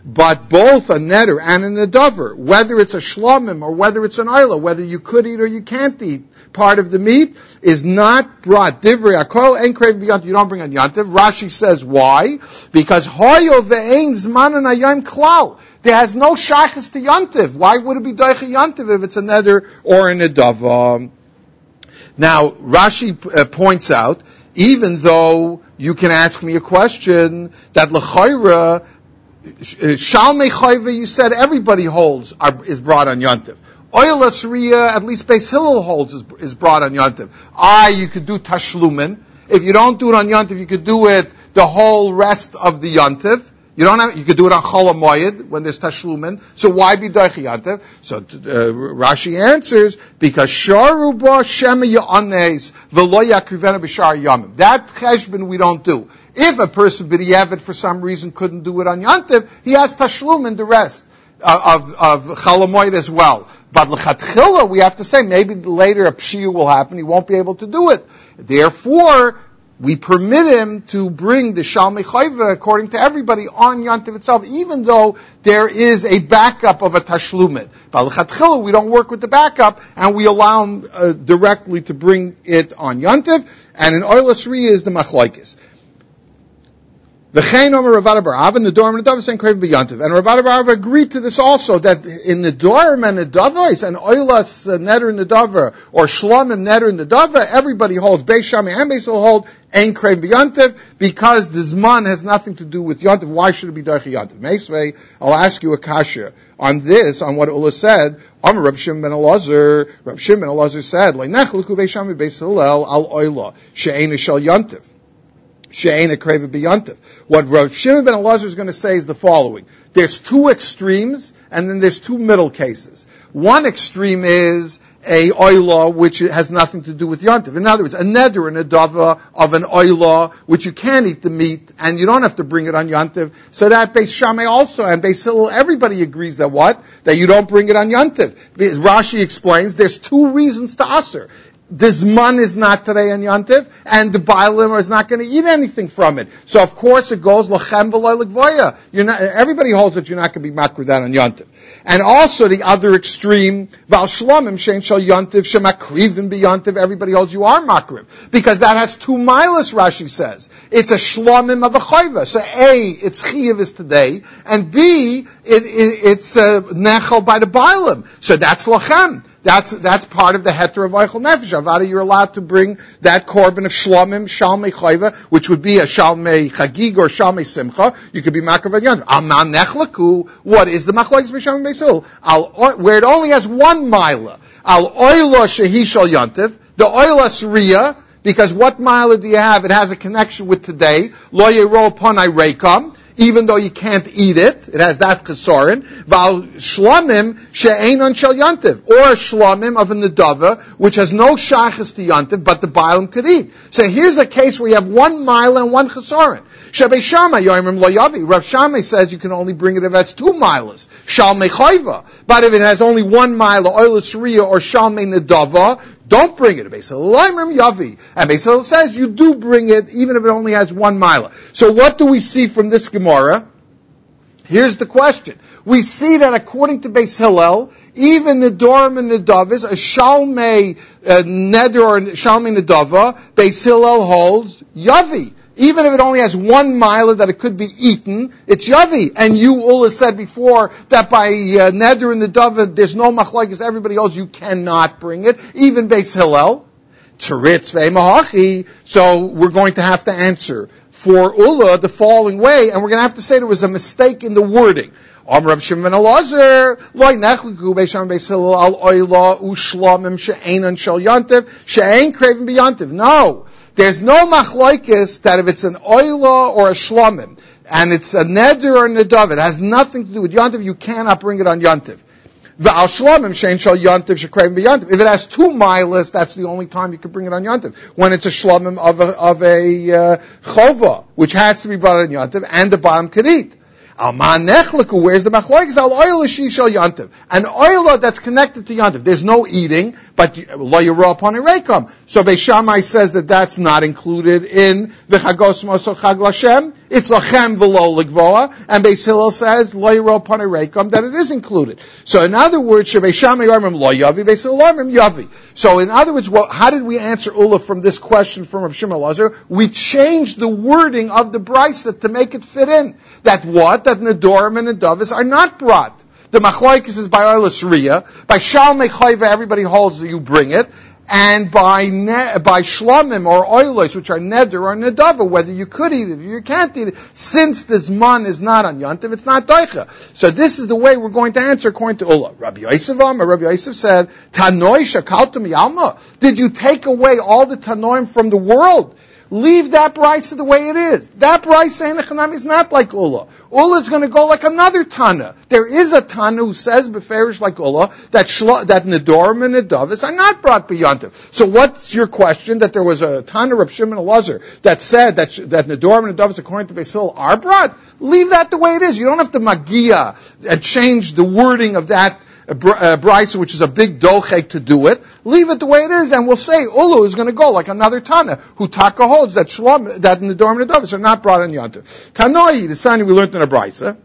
But both a neder and a nedaver, whether it's a shlomim or whether it's an oila, whether you could eat or you can't eat part of the meat, is not brought. Divrei akol ein krev b'yantiv. You don't bring on yantiv. Rashi says why? Because hoyo ve'ein zmanan hayom klal. There has no shachas to yantiv. Why would it be doicha yantiv if it's a neder or a nedaver? Now Rashi uh, points out, even though you can ask me a question that l'chayra Shalmei Chayva, you said everybody holds are, is brought on Yontiv. Oilas Riyah, at least Beis Hillel holds is, is brought on Yontiv. Ah, you could do Tashlumin. If you don't do it on Yontiv, you could do it the whole rest of the Yontiv. You don't have, you could do it on Chol HaMoed when there's Tashlumin. So why be Doichi Yontiv? So, uh, Rashi answers, because Sharu Ba Shema Ya'anes V'lo Yakrivena B'Shar Yamim. That cheshbon we don't do. If a person b'diavad for some reason couldn't do it on Yantiv, he has tashlum in the rest uh, of of Chol HaMoed as well. But l'chatchila, we have to say maybe later a pshia will happen. He won't be able to do it. Therefore, we permit him to bring the Shalmei Chayva according to everybody on Yantiv itself, even though there is a backup of a tashlumin. But l'chatchila, we don't work with the backup, and we allow him uh, directly to bring it on Yantiv. And in Oilas Riyah is the machlokes. The Chayin Omer Rav Ada bar Ava, and the Dorim and the Dovah saying Krev B'Yantiv. And Rav Ada bar Ava agreed to this also, that in the Dorim and the Dovah, and Oilas uh, Neder in the Dovah, or Shlomim Neder in the Dovah, everybody holds, Beis Shammai and Beis Hillel hold, Ein Krev B'Yantiv, because the Zman has nothing to do with Yantiv. Why should it be Doichi Yantiv? Meisvei, I'll ask you a kasha on this, on what Ula said. Omer Reb Shimon ben Elazar, Reb Shimon ben Elazar said, Le'nech l'ku Beis Shammai Beis Hillel al Oila, she'ein shel Yantiv. She'eina kreva b'yantiv. What Rav Shimon ben Elazar is going to say is the following. There's two extremes, and then there's two middle cases. One extreme is a oila, which has nothing to do with yantiv. In other words, a neder and a dava of an oila, which you can't eat the meat, and you don't have to bring it on yantiv. So that Beis Shammai also, and Beis Hillel, everybody agrees that what? That you don't bring it on yantiv. Rashi explains there's two reasons to aser. The Zman is not today on Yantiv, and the Bailim is not going to eat anything from it. So of course it goes Lachem V'Loi L'Gvoya. You're not, everybody holds that you're not going to be makriv that on Yantiv. And also the other extreme, Val Shlomim Shein Shal Yantiv Shemakrivim B'Yantiv. Everybody holds you are makriv, because that has two milas. Rashi says it's a Shlomim of a Chayva. So A, it's Chiyav is today, and B, it, it, it's uh, Nechel by the Bailim. So that's Lachem. That's, that's part of the heter of Eichel Nefesh. Avada, you're allowed to bring that korban of Shlomim, Shalmei Chayva, which would be a Shalmei Chagig or Shalmei Simcha. You could be Makar V'Yantiv. Amman Nechlaku, what is the Machlokes B'Shalmei Beis Hillel? Where it only has one Mila. Al Oila Shehi Shal Yantiv, the Oila Sriya, because what Mila do you have? It has a connection with today. Lo Yero Panai Reikam. Even though you can't eat it, it has that chesaron. Val shlomim she'einon shel yantiv, or a shlomim of a nedava, which has no shachas to yantiv, but the bailim could eat. So here's a case where you have one mile and one chesaron. Shebei Shammai yoimrim lo yavi. Rav Shammai says you can only bring it if it's two miles. Shalmei chayva. But if it has only one mile, oilas riyah or shalmei nedava, don't bring it. Beis Hillel yavi. And Beis Hillel says you do bring it even if it only has one mile. So what do we see from this Gemara? Here's the question. We see that according to Beis Hillel, even the Dorim and the Dovas, a Shalmei uh, Neder or Shalmei Nedava, Beis Hillel holds yavi. Even if it only has one mile that it could be eaten, it's yavi. And you, Ula, said before that by uh, Neder and the Dava, there's no machlokes. Everybody else, you cannot bring it. Even Beis Hillel. Teritz ve'emahachi. So we're going to have to answer for Ula the following way, and we're going to have to say there was a mistake in the wording. Amar Reb Shimon ben Elazar, loy nechliku Beis Shammai Beis Hillel al oila u'shlamim she'einon shel yantiv she'ein kreivim b'yantiv. No. There's no machlokes that if it's an oila or a shlomim, and it's a neder or a nedav, it has nothing to do with yantiv, you cannot bring it on yantiv. V'al shlomim shein shal yantiv shekreivim b'yantiv. If it has two milas, that's the only time you can bring it on yantiv. When it's a shlomim of a, of a uh, chova, which has to be brought on yantiv, and the ba'am could eat. Alman nechliku, where's the machlokes? Al oil she shall yantiv. An oil that's connected to yantiv. There's no eating, but lo yira upon a reikam. So Beis Shammai says that that's not included in the v'chagos moso chag l'Hashem. It's lachem v'lo l'gvoa. And Beis Hillel says, lo yiro panei reikam, that it is included. So in other words, Beis Shammai Yomrim lo yavi, Beis Hillel Yomrim yavi. So in other words, well, how did we answer Ula from this question from Rav Shimon Elazar? We changed the wording of the brisa to make it fit in. That what? That Nedorim and Nedavis are not brought. The Machlokes is by Oilus Riyah. By Shalmei Chayva, everybody holds that you bring it. And by ne- by Shlomim or Oilus, which are Neder or Nedava, whether you could eat it or you can't eat it, since this man is not on Yontiv, it's not Doicha. So this is the way we're going to answer according to Ula. Rabbi Yosef Amar, Rabbi Yosef said, Tanoi shakaltum yalma. Did you take away all the Tanoim from the world? Leave that brisa the way it is. That brisa is not like Ula. Ula is going to go like another Tana. There is a Tana who says beferish like Ula that shlo, that Nedorim and Nedavis are not brought beyontiv. So what's your question? That there was a Tana Reb Shimon Elazar that said that that Nedorim and Nedavis according to Beis Hillel are brought? Leave that the way it is. You don't have to magia and change the wording of that Uh, brisa, which is a big dochek to do it. Leave it the way it is, and we'll say Ulu is going to go like another Tana who Taka holds that Shlom, that Nedorim and Nedavis are not brought on Yontiv. Tanoi, the sign we learned in a brisa.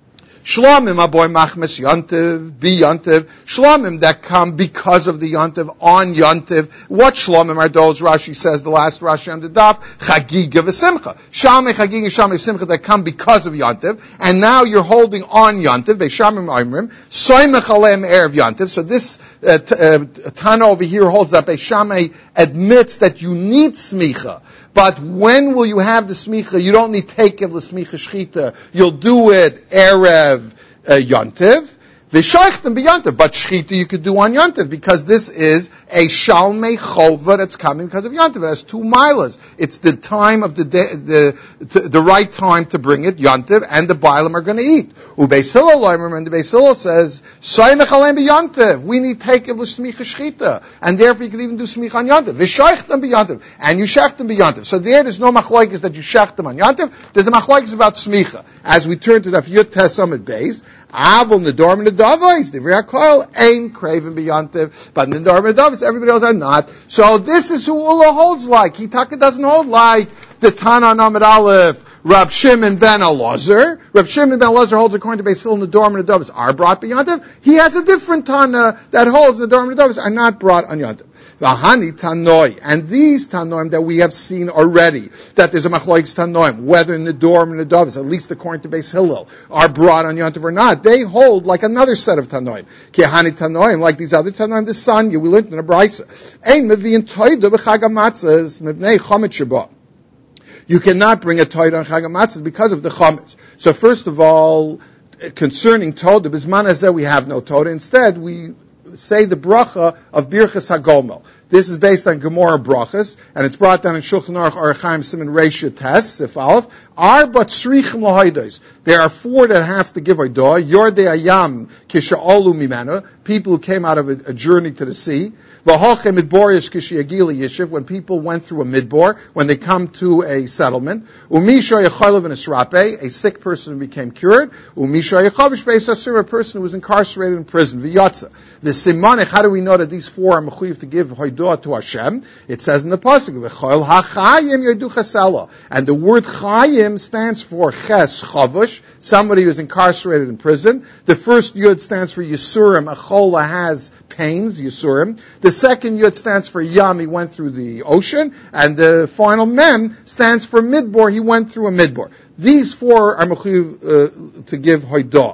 Shlomim aboy machmes Yontiv, be Yontiv. Shlomim that come because of the Yontiv, on Yontiv. What Shlomim are those? Rashi says, the last Rashi on the daf, Chagiga v'simcha. Shalmei Chagiga, Shalmei Simcha that come because of Yontiv. And now you're holding on Yontiv, Beishamim Oimrim, Soymech Aleim Erev Yontiv. So this uh, t- uh, Tana over here holds that Beishamai admits that you need smicha. But when will you have the smicha? You don't need take of the smicha shchita. You'll do it erev uh, yontiv. V'shaychtem b'yontiv. But shchita you could do on yontiv because this is a shalmei chova that's coming because of yontiv. It has two milas. It's the time of the day, the the, the right time to bring it yontiv, and the bailam are going to eat. Ubeis Hillel, and the Beis Hillel says soymech aleim b'yontiv. We need take of the smicha shchita, and therefore you can even do smicha on yontiv. V'shaychtem b'yontiv, and you shechtem b'yontiv. So there, there's no machlokes that you shechtem on yontiv. There's a machlokes about smicha. As we turn to the Yud Tes Amud Beis. Avol Nedorim and Nedavos, Divrei HaKol, Ein Kraven B'Yontiv, but Nedorim and Nedavos, everybody else are not. So this is who Ula holds like. Hitaka doesn't hold like the Tana Amud Aleph, Rab Shimon ben Elazar. Rab Shimon ben Elazar holds according to Beis Hillel, Nedorim and Nedavos are brought b'Yontiv. He has a different Tana that holds Nedorim and Nedavos are not brought on Yontiv. V'hani Tanoi, and these Tanoim that we have seen already, that there's a machlokes Tanoim, whether Nedorim and Nedavos, at least according to Beis Hillel, are brought on Yontiv or not, they hold like another set of Tanoim. Kehani Tanoim, like these other Tanoim, the Sanya, we learned in a brisa. Ein mevi'in toida b'chag hamatzos mivnei chomet sheba. You cannot bring a toida on chag hamatzos because of the chometz. So first of all, concerning toida, bisman hazeh we have no toida. Instead, we say the bracha of Birchas HaGomel. This is based on Gemara brachas, and it's brought down in Shulchan Aruch Orach Chaim Siman Reisha Tes, Sif Aleph. Arba tzrichim lahaydos. There are four that have to give hodah. Yordei Ayam kisha'olu mimenu. People who came out of a, a journey to the sea. V'hochem midborius kishiyagili yishiv. When people went through a midbor, when they come to a settlement. Umisha yachalav in a srape, a sick person who became cured. Umisha yachavish beis asur, a person who was incarcerated in prison. V'yatza. V'simanech. How do we know that these four are mechuyev to give hodah to Hashem? It says in the pasuk, v'chol hachayim yodu chasela. And the word chayim stands for ches chavush, somebody who's incarcerated in prison. The first yud stands for yisurim. Achola has pains, yisurim. The second yud stands for yam. He went through the ocean, and the final mem stands for midbor. He went through a midbor. These four are mechuyev uh, to give hodah.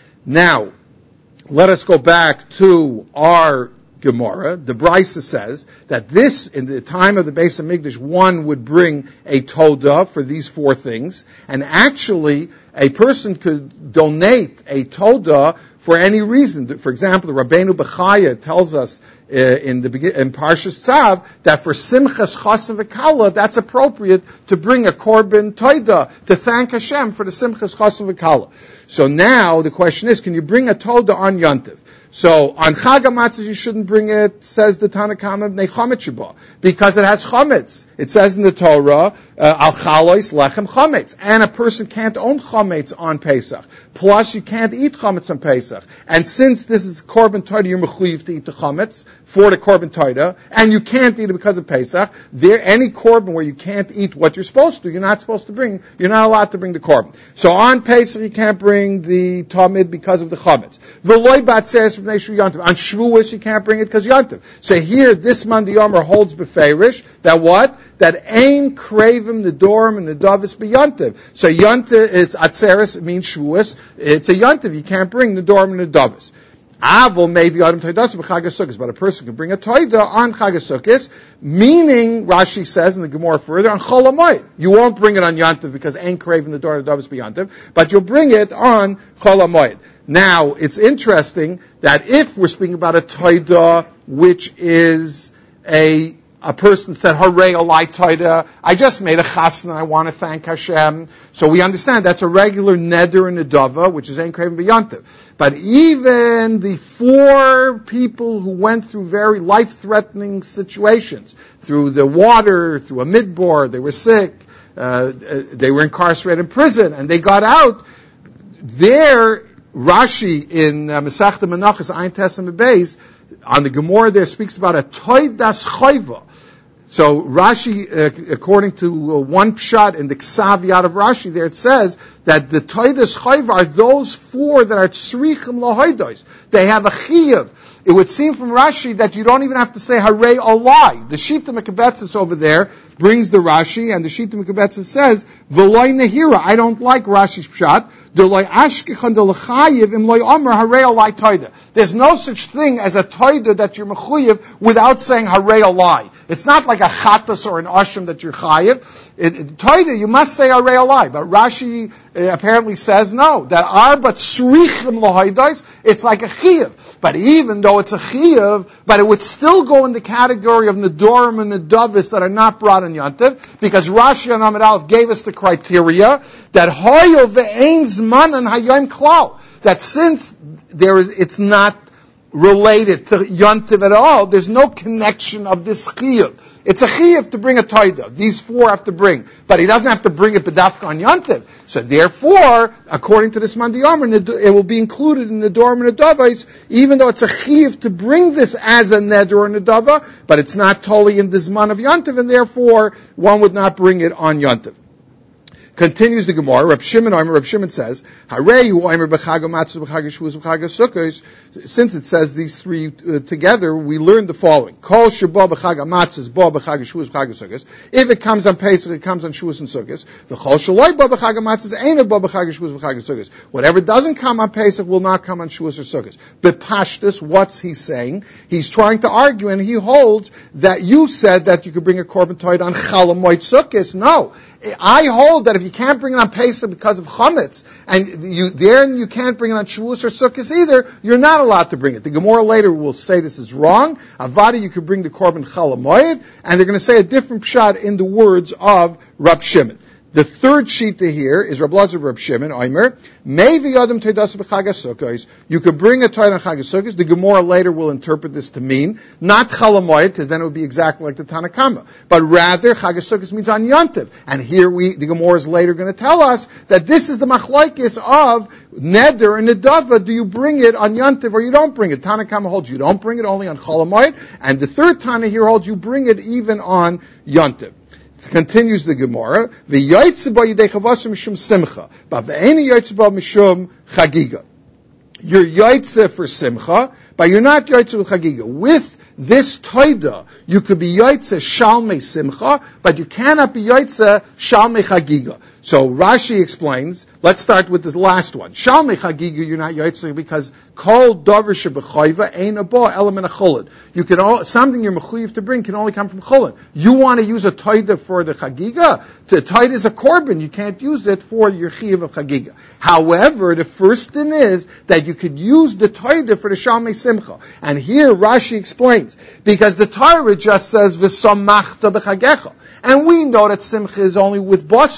Now, let us go back to our Gemara. The Brisa says that this, in the time of the Beis HaMikdash, one would bring a todah for these four things, and actually a person could donate a todah for any reason. For example, the Rabbeinu Bechaya tells us uh, in the in Parshas Tzav that for Simchas Chasim V'Kala, that's appropriate to bring a korban todah to thank Hashem for the Simchas Chasim V'Kala. So now the question is, can you bring a todah on Yontiv? So on Chag HaMatzos you shouldn't bring it, says the Tanna Kama, Bnei Chometz Sheba, because it has chometz. It says in the Torah, uh, Al Chalois Lechem Chometz. And a person can't own chometz on Pesach. Plus you can't eat chometz on Pesach. And since this is Korban Toida, you're mechuyev to eat the chometz for the Korban Toida, and you can't eat it because of Pesach. There, any Korban where you can't eat what you're supposed to, you're not supposed to bring, you're not allowed to bring the Korban. So on Pesach you can't bring the Tamid because of the chometz. V'loi batzeres b'nei shu yontiv. On Shavuos you can't bring it because yontiv. So here, this man the Yomer holds beferish that what? That ain kravim the dorm and the davis b'yontiv. So yontiv, it's atzeres, it means Shavuos. It's a yontiv. You can't bring the dorm and the davis. Avol maybe adam toidas b'chag HaSukkos, but a person can bring a toida on Chag HaSukkos, meaning Rashi says in the Gemara further on Chol HaMoed. You won't bring it on Yontiv because ain't craving the door of the Davis b'Yontiv, but you'll bring it on Chol HaMoed. Now it's interesting that if we're speaking about a toida which is a a person said, Hooray, Alai Toida, I just made a chasna, I want to thank Hashem. So we understand that's a regular neder in the dava, which is Ein Kraven B'Yontiv. But even the four people who went through very life-threatening situations, through the water, through a midbar, they were sick, uh, they were incarcerated in prison, and they got out, there, Rashi in uh, Masechta Menachos, Ayin Tesem Beis, on the Gemara there speaks about a toidas chayva. So Rashi, uh, according to uh, one pshat in the Ksaviyat of Rashi, there it says that the toidas chayva are those four that are tzrichim lahoidos. They have a chiyuv. It would seem from Rashi that you don't even have to say Harei Olai. The Shita Mekabetzis over there brings the Rashi, and the Shita Mekabetzis says, V'loi Nehira, I don't like Rashi's pshat, D'loi Ashkechan D'lechayiv im loi Omer Harei Olai Toida. There's no such thing as a Toida that you're mechuyev without saying Harei Olai. It's not like a Chatas or an Ashim that you're chayiv. It, it, Toida, you must say Harei Olai. But Rashi uh, apparently says no, that Arba Tzrichim Lahoidais, it's like a Chiyav. But even though it's a Chiyav, but it would still go in the category of Nedorim and Nedavis that are not brought in Yontiv, because Rashi and Amid Aleph gave us the criteria that Hoyo ve'ein zman and hayom klal, that since there is, it's not related to Yontiv at all, there's no connection of this Chiyav. It's a chiyuv to bring a toida. These four have to bring, but he doesn't have to bring it b'dafka on Yontiv. So therefore, according to this Mandiyamar, it will be included in the dorm and the davais, even though it's a chiyuv to bring this as a neder and a dava, but it's not totally in the zman of Yontiv, and therefore one would not bring it on Yontiv. Continues the Gemara. Reb Shimon, Reb Shimon says, "Hareyu oimer b'chag hamatzos b'chag hashvuos b'chag hasukos." Since it says these three uh, together, we learn the following: Kol sheba b'chag hamatzos, ba b'chag hashvuos b'chag hasukos. If it comes on Pesach, it comes on Shavuos and Sukkos. V'chol shaloi ba b'chag hamatzos, ain't ba b'chag hashvuos b'chag hasukos. Whatever doesn't come on Pesach will not come on Shavuos or Sukkos. B'pashtus, what's he saying? He's trying to argue, and he holds that you said that you could bring a korban toid on Chol Hamoed Sukkos. No. I hold that if you can't bring it on Pesach because of chametz, and you then you can't bring it on Shavuos or Sukkos either, you're not allowed to bring it. The Gemara later will say this is wrong. Avada, you could bring the korban Chol Hamoed, and they're going to say a different pshat in the words of Rab Shimon. The third shita here is Rab Lazar Rab Shimon, Oimer, Maybe Adam Teidas b'Chag HaSukkos. You could bring a toid on Chag HaSukkos. The Gemara later will interpret this to mean not Chol Hamoed, because then it would be exactly like the Tanna Kama, but rather Chag HaSukkos means on Yontiv. And here we, the Gemara is later going to tell us that this is the machlokes of Neder and Nedava. Do you bring it on Yontiv or you don't bring it? Tanna Kama holds you don't bring it, only on Chol Hamoed, and the third Tana here holds you bring it even on Yontiv. Continues the Gemara, v'yaitze ba yidei chavasim mishum simcha, but v'eini yaitze ba mishum chagiga. You're yaitze for simcha, but you're not yaitze with chagiga. With this toida, you could be yaitze shalmei simcha, but you cannot be yaitze shalmei chagiga. So Rashi explains, let's start with the last one. Shalmei chagiga, you're not yaitze because kol davar shebechayva ein abo element of chulin. You can all, something you're mechuyev to bring can only come from chulin. You want to use a toida for the chagiga? The toida is a korban. You can't use it for your chiyuv of chagiga. However, the first thing is that you could use the toida for the shalmei simcha. And here Rashi explains, because the Torah just says v'samachta b'chagecha. And we know that simcha is only with basar.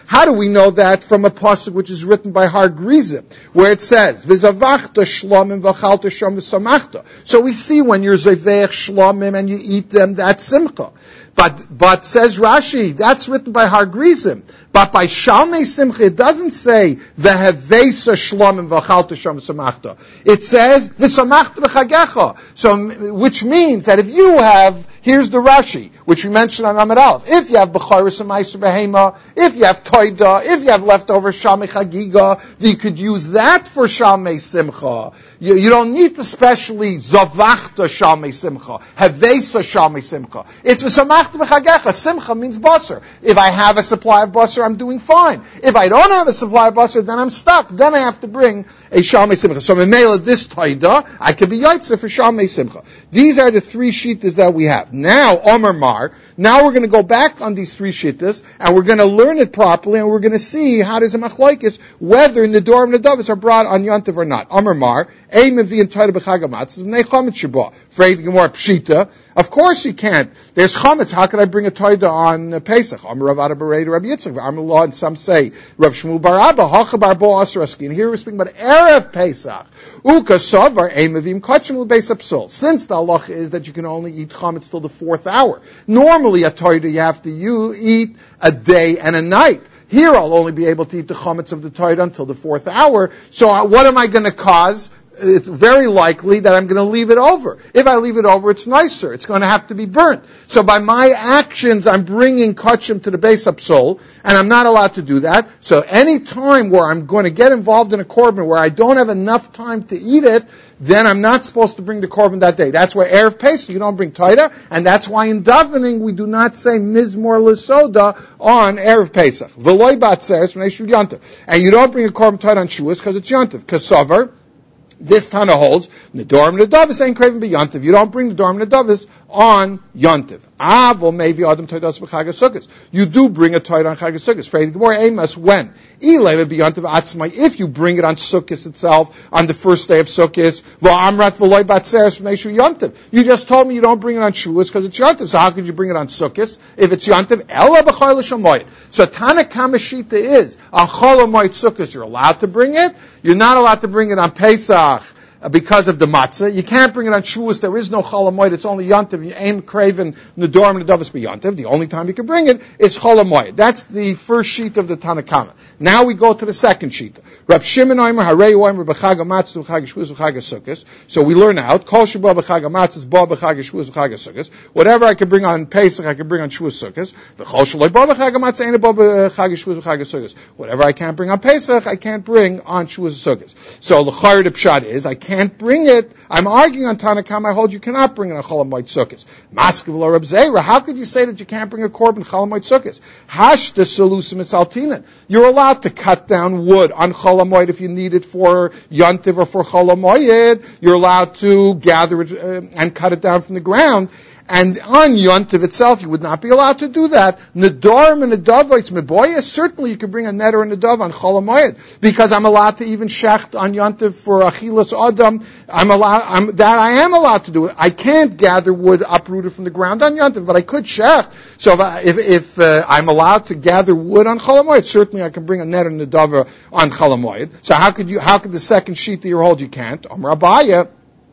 How do we know that? From a pasuk which is written by Har Grizim, where it says, "V'zavachta shlomim v'chalta shom v'samachta." So we see when you're zevech shlomim and you eat them, that's simcha. But but says Rashi, that's written by Har Grizim. But by Shalmei Simcha, it doesn't say v'hevesa shlomim v'chalta shom v'samachta. It says v'samachta v'chagecha. So, which means that if you have, here's the Rashi, which we mentioned on Amud Aleph. If you have b'charis and ma'aser behema, if you have toida, if you have leftover shalmei chagiga, you could use that for Shalmei Simcha. You, you don't need to specially zavachta Shalmei Simcha, hevesa Shalmei Simcha. It's v'samachta v'chagecha. Simcha means basar. If I have a supply of basar, I'm doing fine. If I don't have a supply of basar, then I'm stuck. Then I have to bring a Shalmei Simcha. So Memela, this taida, I can be yaitzer for Shalmei Simcha. These are the three shittas that we have. Now, Omer Mar, now we're going to go back on these three shittas, and we're going to learn it properly, and we're going to see how does a machlokes, whether Nedor and Nedavis are brought on Yontiv or not. Omer Mar, Ein Mevi and Taida B'Chag HaMatzos, V'nei Chometz Sheba. Afraid the Gemara Pshita. Of course you can't. There's Chometz. How could I bring a Taida on uh, Pesach? Omer Rav Ada Berei to Rabbi Yitzchak. Omer Law, and some say, Rav Shmuel Bar Abba, Hacha Bar Bo Asar Askin. Here we're speaking about Erev Pesach. Uka Sovar, Ein Mevim Kachim L'Beis HaPsol. Since the halacha is that you can only eat Chometz till the fourth hour. Normally a Taida you have to you eat a day and a night. Here I'll only be able to eat the Chometz of the Taida until the fourth hour. So uh, what am I going to cause? It's very likely that I'm going to leave it over. If I leave it over, it's nicer. It's going to have to be burnt. So by my actions, I'm bringing kachim to the Beis HaPsol, and I'm not allowed to do that. So any time where I'm going to get involved in a korban where I don't have enough time to eat it, then I'm not supposed to bring the korban that day. That's why Erev Pesach, you don't bring taida, and that's why in davening we do not say Mizmor L'Soda on Erev Pesach. V'loi batzeres v'nei shu yontiv. And you don't bring a korban taida on Shavuos because it's yontiv. Kasavar, this Tana holds, Nedor and Nedavis ain't craving be Yontiv. You don't bring Nedor and Nedavis on Yontiv. Avol maybe Adam Toidas b'Chag HaSukkos. You do bring a Toid on Chag HaSukkos. Frei the Gemara Amos, when? Ileve be Yontiv Atzmai, if you bring it on Sukkos itself, on the first day of Sukkos, V'amrat v'loi batzeres v'nei shu Yontiv. You just told me you don't bring it on Shavuos because it's Yontiv. So how could you bring it on Sukkos if it's Yontiv? Ela b'chol l'shamoyed. So Tana Kamashita is, on Chol HaMoed Sukkos, you're allowed to bring it. You're not allowed to bring it on Pesach because of the matzah. You can't bring it on Shavuos. There is no Chol HaMoed. It's only Yontiv. You ain't craving Nedor and Nedavis be Yontiv. The only time you can bring it is Chol HaMoed. That's the first sheet of the Tana Kama. Now we go to the second sheet. Rab Shimon Omer, Harei Omer, B'Chag HaMatzos, B'Chag HaShavuos, B'Chag HaSukkos. So we learn out, Kol Sheba B'Chag HaMatzos, Ba B'Chag HaShavuos, B'Chag HaSukkos. Whatever I can bring on Pesach, I can bring on Shavuos Sukkos. V'Chol Shaloi Ba B'Chag HaMatzos, Ein Ba B'Chag HaShavuos, B'Chag HaSukkos. Whatever I can't bring on Pesach, I can't bring on Shavuos Sukkos. So l'chayr the pshat is, I can't bring it. I'm arguing on Tanakam. I hold you cannot bring it on Chol HaMoed Sukkos. Maskiv lo Reb Zera. How could you say that you can't bring a korban Chol HaMoed Sukkos? Hash the solusim misaltinan. You're allowed to cut down wood on Chol HaMoed if you need it for Yontiv or for Chol HaMoed. You're allowed to gather it uh, and cut it down from the ground. And on Yontiv itself, you would not be allowed to do that. Nedarim and Nedavos meboya, certainly you could bring a neder and Nedav on Chol HaMoed, because I'm allowed to even shecht on Yontiv for Achilas Adam. I'm allowed, I'm, that I am allowed to do it. I can't gather wood uprooted from the ground on Yontiv, but I could shecht. So if, I, if, if uh, I'm allowed to gather wood on Chol HaMoed, certainly I can bring a neder and Nedav on Chol HaMoed. So how could you, how could the second sheet that you hold you can't? Amar Abaya,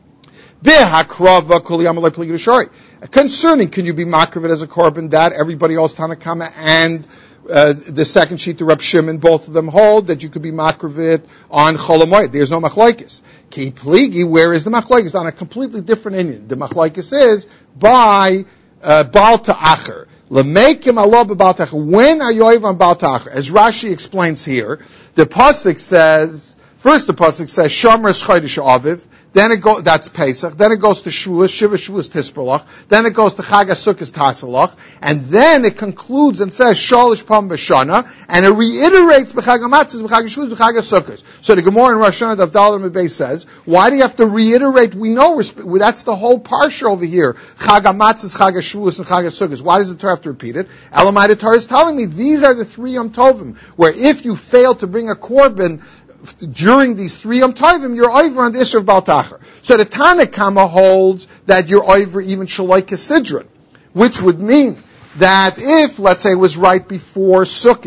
Behakrava Kol Yamalei Pligid Shari. Concerning, can you be makriv as a korban? That everybody else, Tanakama and uh, the second sheet, the Reb Shimon, both of them hold that you could be makriv on Chol HaMoed. There's no machlokes. Ki pligi, where is the machlokes? On a completely different Indian. The machlokes is by uh, Baal Ta'acher. L'meikim Allah b'Baal Ta'acher. When are you over on Baal Ta'acher? As Rashi explains here, the pasuk says, first the pasuk says, Shomer Chodesh Aviv. Then it goes, that's Pesach. Then it goes to Shavuos, Shiva Shavuos Tisperlach. Then it goes to Chag HaSukkos Tasalach. And then it concludes and says, Shalish Pam B'Shana. And it reiterates B'Chag HaMatzos, B'Chag HaShavuos, B'Chag HaSukkos. So the Gemara in Rosh Hashanah, Daf Dalet Mebei says, why do you have to reiterate? We know, that's the whole parsha over here. Chag HaMatzos, Chag HaShavuos, and Chag HaSukkos. Why does the Torah have to repeat it? Elamai the Torah is telling me, these are the three Yom Tovim, where if you fail to bring a korban during these three Yom Tovim, you're over on the Isser of Baal Ta'acher. So the Tanakama holds that you're over even Shaloi Kesidron, which would mean that if, let's say, it was right before Sukkos,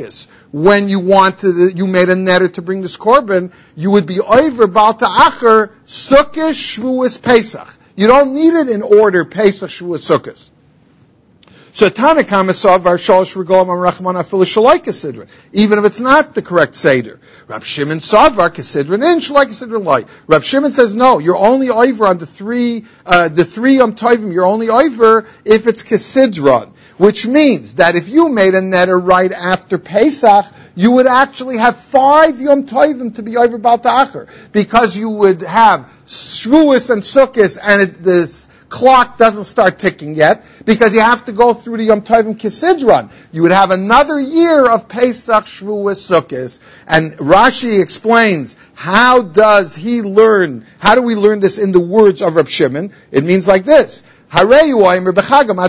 when you wanted, you made a neder to bring this korban, you would be over Baal Ta'achar, Sukkot, Shavuos, Pesach. You don't need it in order, Pesach, Shavuos, Sukkot. So Tanakama Savar Shalosh Regolim Rachman Afil Shalai Kesidron, even if it's not the correct Seder. Rab Shimon Savar Kesidron in Shalai Kesidron Lai. Rab Shimon says no, you're only over on the three, uh, the three Yom Tovim, you're only over if it's Kesidron, which means that if you made a neder right after Pesach, you would actually have five Yom Tovim to be over Baal Ta'achar, because you would have Shavuos and Sukkos, and it, this clock doesn't start ticking yet, because you have to go through the Yom Tovim Kesidron. You would have another year of Pesach, Shavuos, Sukkos. And Rashi explains, how does he learn, how do we learn this in the words of Reb Shimon? It means like this. If you made your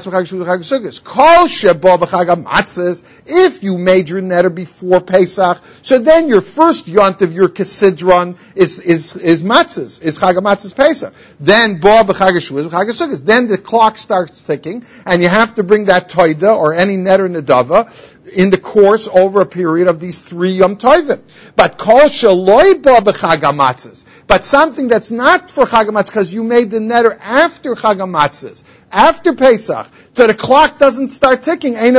neder before Pesach, so then your first yontiv, your kesidron, is is is matzahs, is chag matzahs Pesach. Then bo b'chag Shavuos, b'chag Sukkos. Then the clock starts ticking, and you have to bring that toida or any neder nedava in the course over a period of these three Yom Tovim. But kol shaloi bo b'chag matzahs, but something that's not for chag matzahs because you made the neder after chag matzahs, after Pesach, so the clock doesn't start ticking. We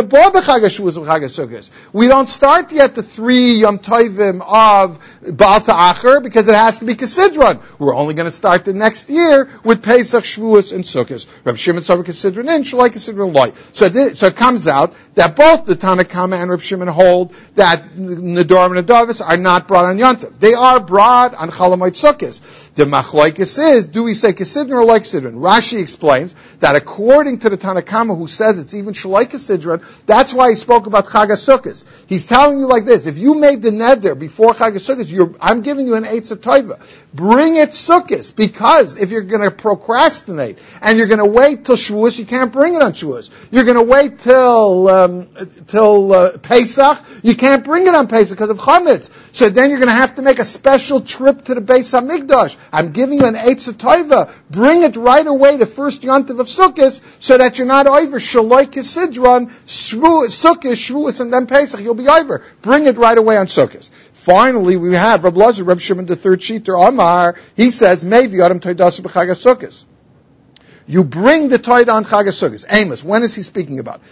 don't start yet the three Yom Tovim of Baal Ta'achar because it has to be Kesidron. We're only going to start the next year with Pesach, Shavuos, and Sukkos. Reb Shimon Savar Kesidron in, Shalai Kesidron Loi. So this, so it comes out that both the Tanakama and Reb Shimon hold that Nedorim and Nedavis are not brought on Yontiv. They are brought on Chalamoid Sukkos. The Machlokes is, do we say Kesidron or like Kesidron? Rashi explains that according to the Tanakama, who says it's even Shalai Kesidron, that's why he spoke about Chag HaSukkos. He's telling you like this: if you made the neder before Chag HaSukkos, you're, I'm giving you an Eitz Tova. Bring it Sukkos, because if you're going to procrastinate and you're going to wait till Shavuos, you can't bring it on Shavuos. You're going to wait till um, till uh, Pesach, you can't bring it on Pesach because of Chametz. So then you're going to have to make a special trip to the Beis HaMikdash. I'm giving you an Eitz Tova. Bring it right away the first Yontiv of Sukkos, so that you're not over Shalai Kesidron, Sukkos, Shavuos, and then Pesach. You'll be over. Bring it right away on Sukkos. Finally, we have Reb Lazar, Reb Shimon, the third sheeter, Amar. He says, maybe Adam Toidasu b'Chag HaSukkos. You bring the Toida on Chag HaSukkos. Amos, when is he speaking about?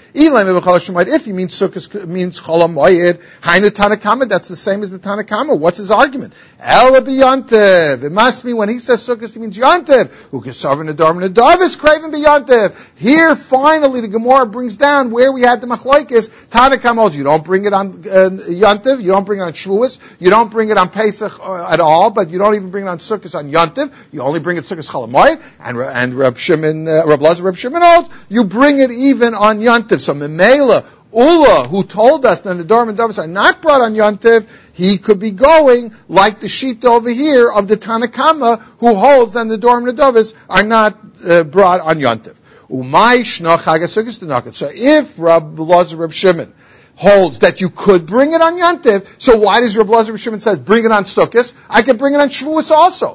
If he means Sukkos, means Chol HaMoed, Hainu Tanakama, that's the same as the Tanakama. What's his argument? Ela b'Yontev. It must be when he says Sukkos, he means Yontev. Ukesav Nedarim Nedavis, Craven b'Yontev. Here, finally, the Gemara brings down where we had the Machlokes. Tanakama holds, you don't bring it on uh, Yontev, you don't bring it on Shavuos, you don't bring it on Pesach uh, at all, but you don't even bring it on Sukkos on Yontev. You only bring it Sukkos Chol HaMoed, and, and Reb Shimon And uh, Reb Lazar, Reb Shimon holds, you bring it even on Yontiv. So Memela, Ula, who told us that the Nedarim and Nedavis are not brought on Yontiv, he could be going like the sheet over here of the Tanakama, who holds that the Nedarim and Nedavis are not uh, brought on Yontiv. Umay shna Chag HaSukkos t'nakat. So if Reb Lazar, Reb Shimon holds that you could bring it on Yontiv, so why does Reb Lazar, Reb Shimon say bring it on Sukkos? I can bring it on Shavuos also.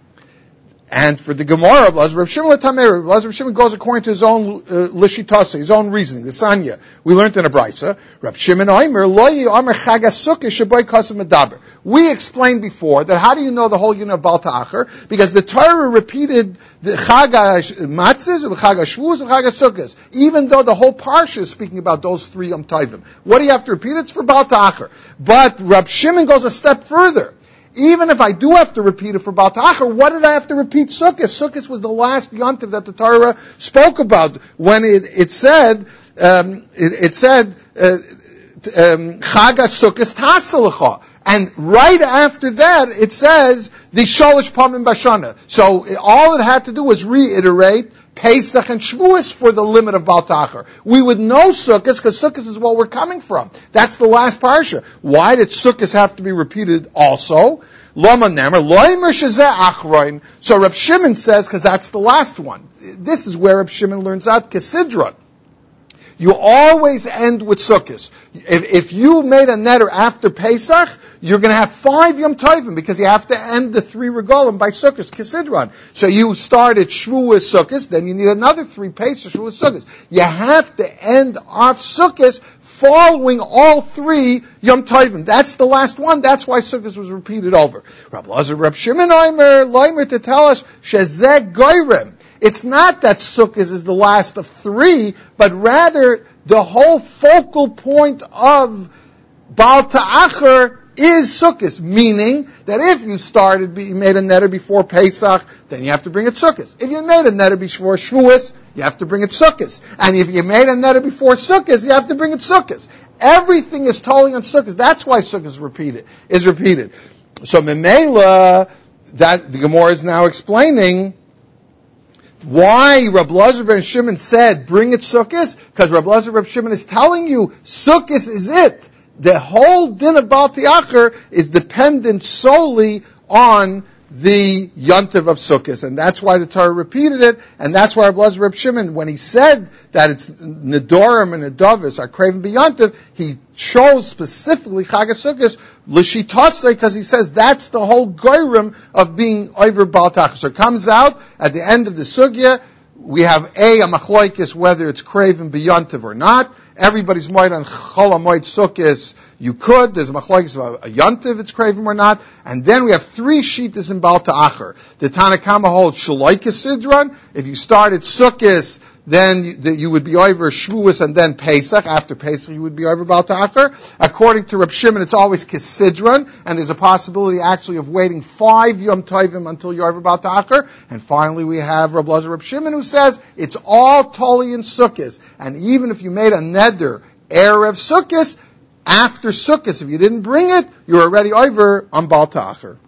And for the Gemara, Reb Shimon Tamer, Reb Shimon goes according to his own uh, lishitasa, his own reasoning, the Sanya. We learned in a brisa. Reb Shimon Omer Loyi Omer Chag HaSukkos Shaboy Kasav Medaber. We explained before that how do you know the whole unit of Baal Ta'achar? Because the Torah repeated the Chag HaMatzos, the Chag HaShavuos, and Chag HaSukkos, even though the whole parsha is speaking about those three Yom Tovim. What do you have to repeat? It's for Baal Ta'achar. But Reb Shimon goes a step further. Even if I do have to repeat it for Baal Ta'achar, what did I have to repeat Sukkos? Sukkos was the last yontiv that the Torah spoke about when it, it said, um, it, it said, uh, um, Chag HaSukkos Taselecha. And right after that, it says, the Sholosh Pamim Bashana. So all it had to do was reiterate Pesach and Shavuos for the limit of Baal Ta'achar. We would know Sukkos, because Sukkos is what we're coming from. That's the last parsha. Why did Sukkos have to be repeated also? Lama Nemer, Loimer Shezeh Achroin. So Reb Shimon says, because that's the last one. This is where Reb Shimon learns out Kesidron. You always end with Sukkos. If, if you made a neder after Pesach, you're going to have five Yom Tovim because you have to end the three regalim by Sukkos, Kisidron. So you start at Shavuos Sukkos, then you need another three Pesach Shavuos Sukkos. You have to end off Sukkos following all three Yom Tovim. That's the last one. That's why Sukkos was repeated over. Rabbi Lazar, Reb Shimon Omer, Loimer to tell us, Shezeh Goyrem. It's not that Sukkot is the last of three, but rather the whole focal point of Baal Ta'achar is Sukkot, meaning that if you started, you made a neder before Pesach, then you have to bring it Sukkot. If you made a neder before Shavuos, you have to bring it Sukkot. And if you made a neder before Sukkot, you have to bring it Sukkot. Everything is totally on Sukkot. That's why Sukkot is repeated. Is repeated. So Memela, that the Gemara is now explaining why Reb Lazar ben Shimon said, bring it Sukkos, because Reb Lazar ben Shimon is telling you, Sukkos is it. The whole din of Baal Ta'achar is dependent solely on the Yontiv of Sukkos. And that's why the Torah repeated it, and that's why Reb Lazar ben Shimon, when he said that it's Nedorim and Nedovis are craven b'Yontiv, he chose specifically Chag Sukkos, L'shitase, because he says that's the whole goyrim of being over Baal Ta'achar. So it comes out at the end of the sugya, we have a, a machlokes whether it's craven b'Yontiv or not. Everybody's moed on Chol HaMoed Sukkos. You could. There's a machlokes of a Yontiv it's craven or not. And then we have three shittas in Baal Ta'achar. The Tanna Kama holds Shaloikis Sidron. If you started Sukkos, then you, you would be over Shavuos and then Pesach. After Pesach, you would be over Baal Ta'achar. According to Reb Shimon, it's always Kisidron, and there's a possibility actually of waiting five Yom Tovim until you're over Baal Ta'achar. And finally, we have Reb Lazar Reb Shimon who says it's all totally in Sukkos. And even if you made a neder erev Sukkos, after Sukkos, if you didn't bring it, you're already over on Baal Ta'achar.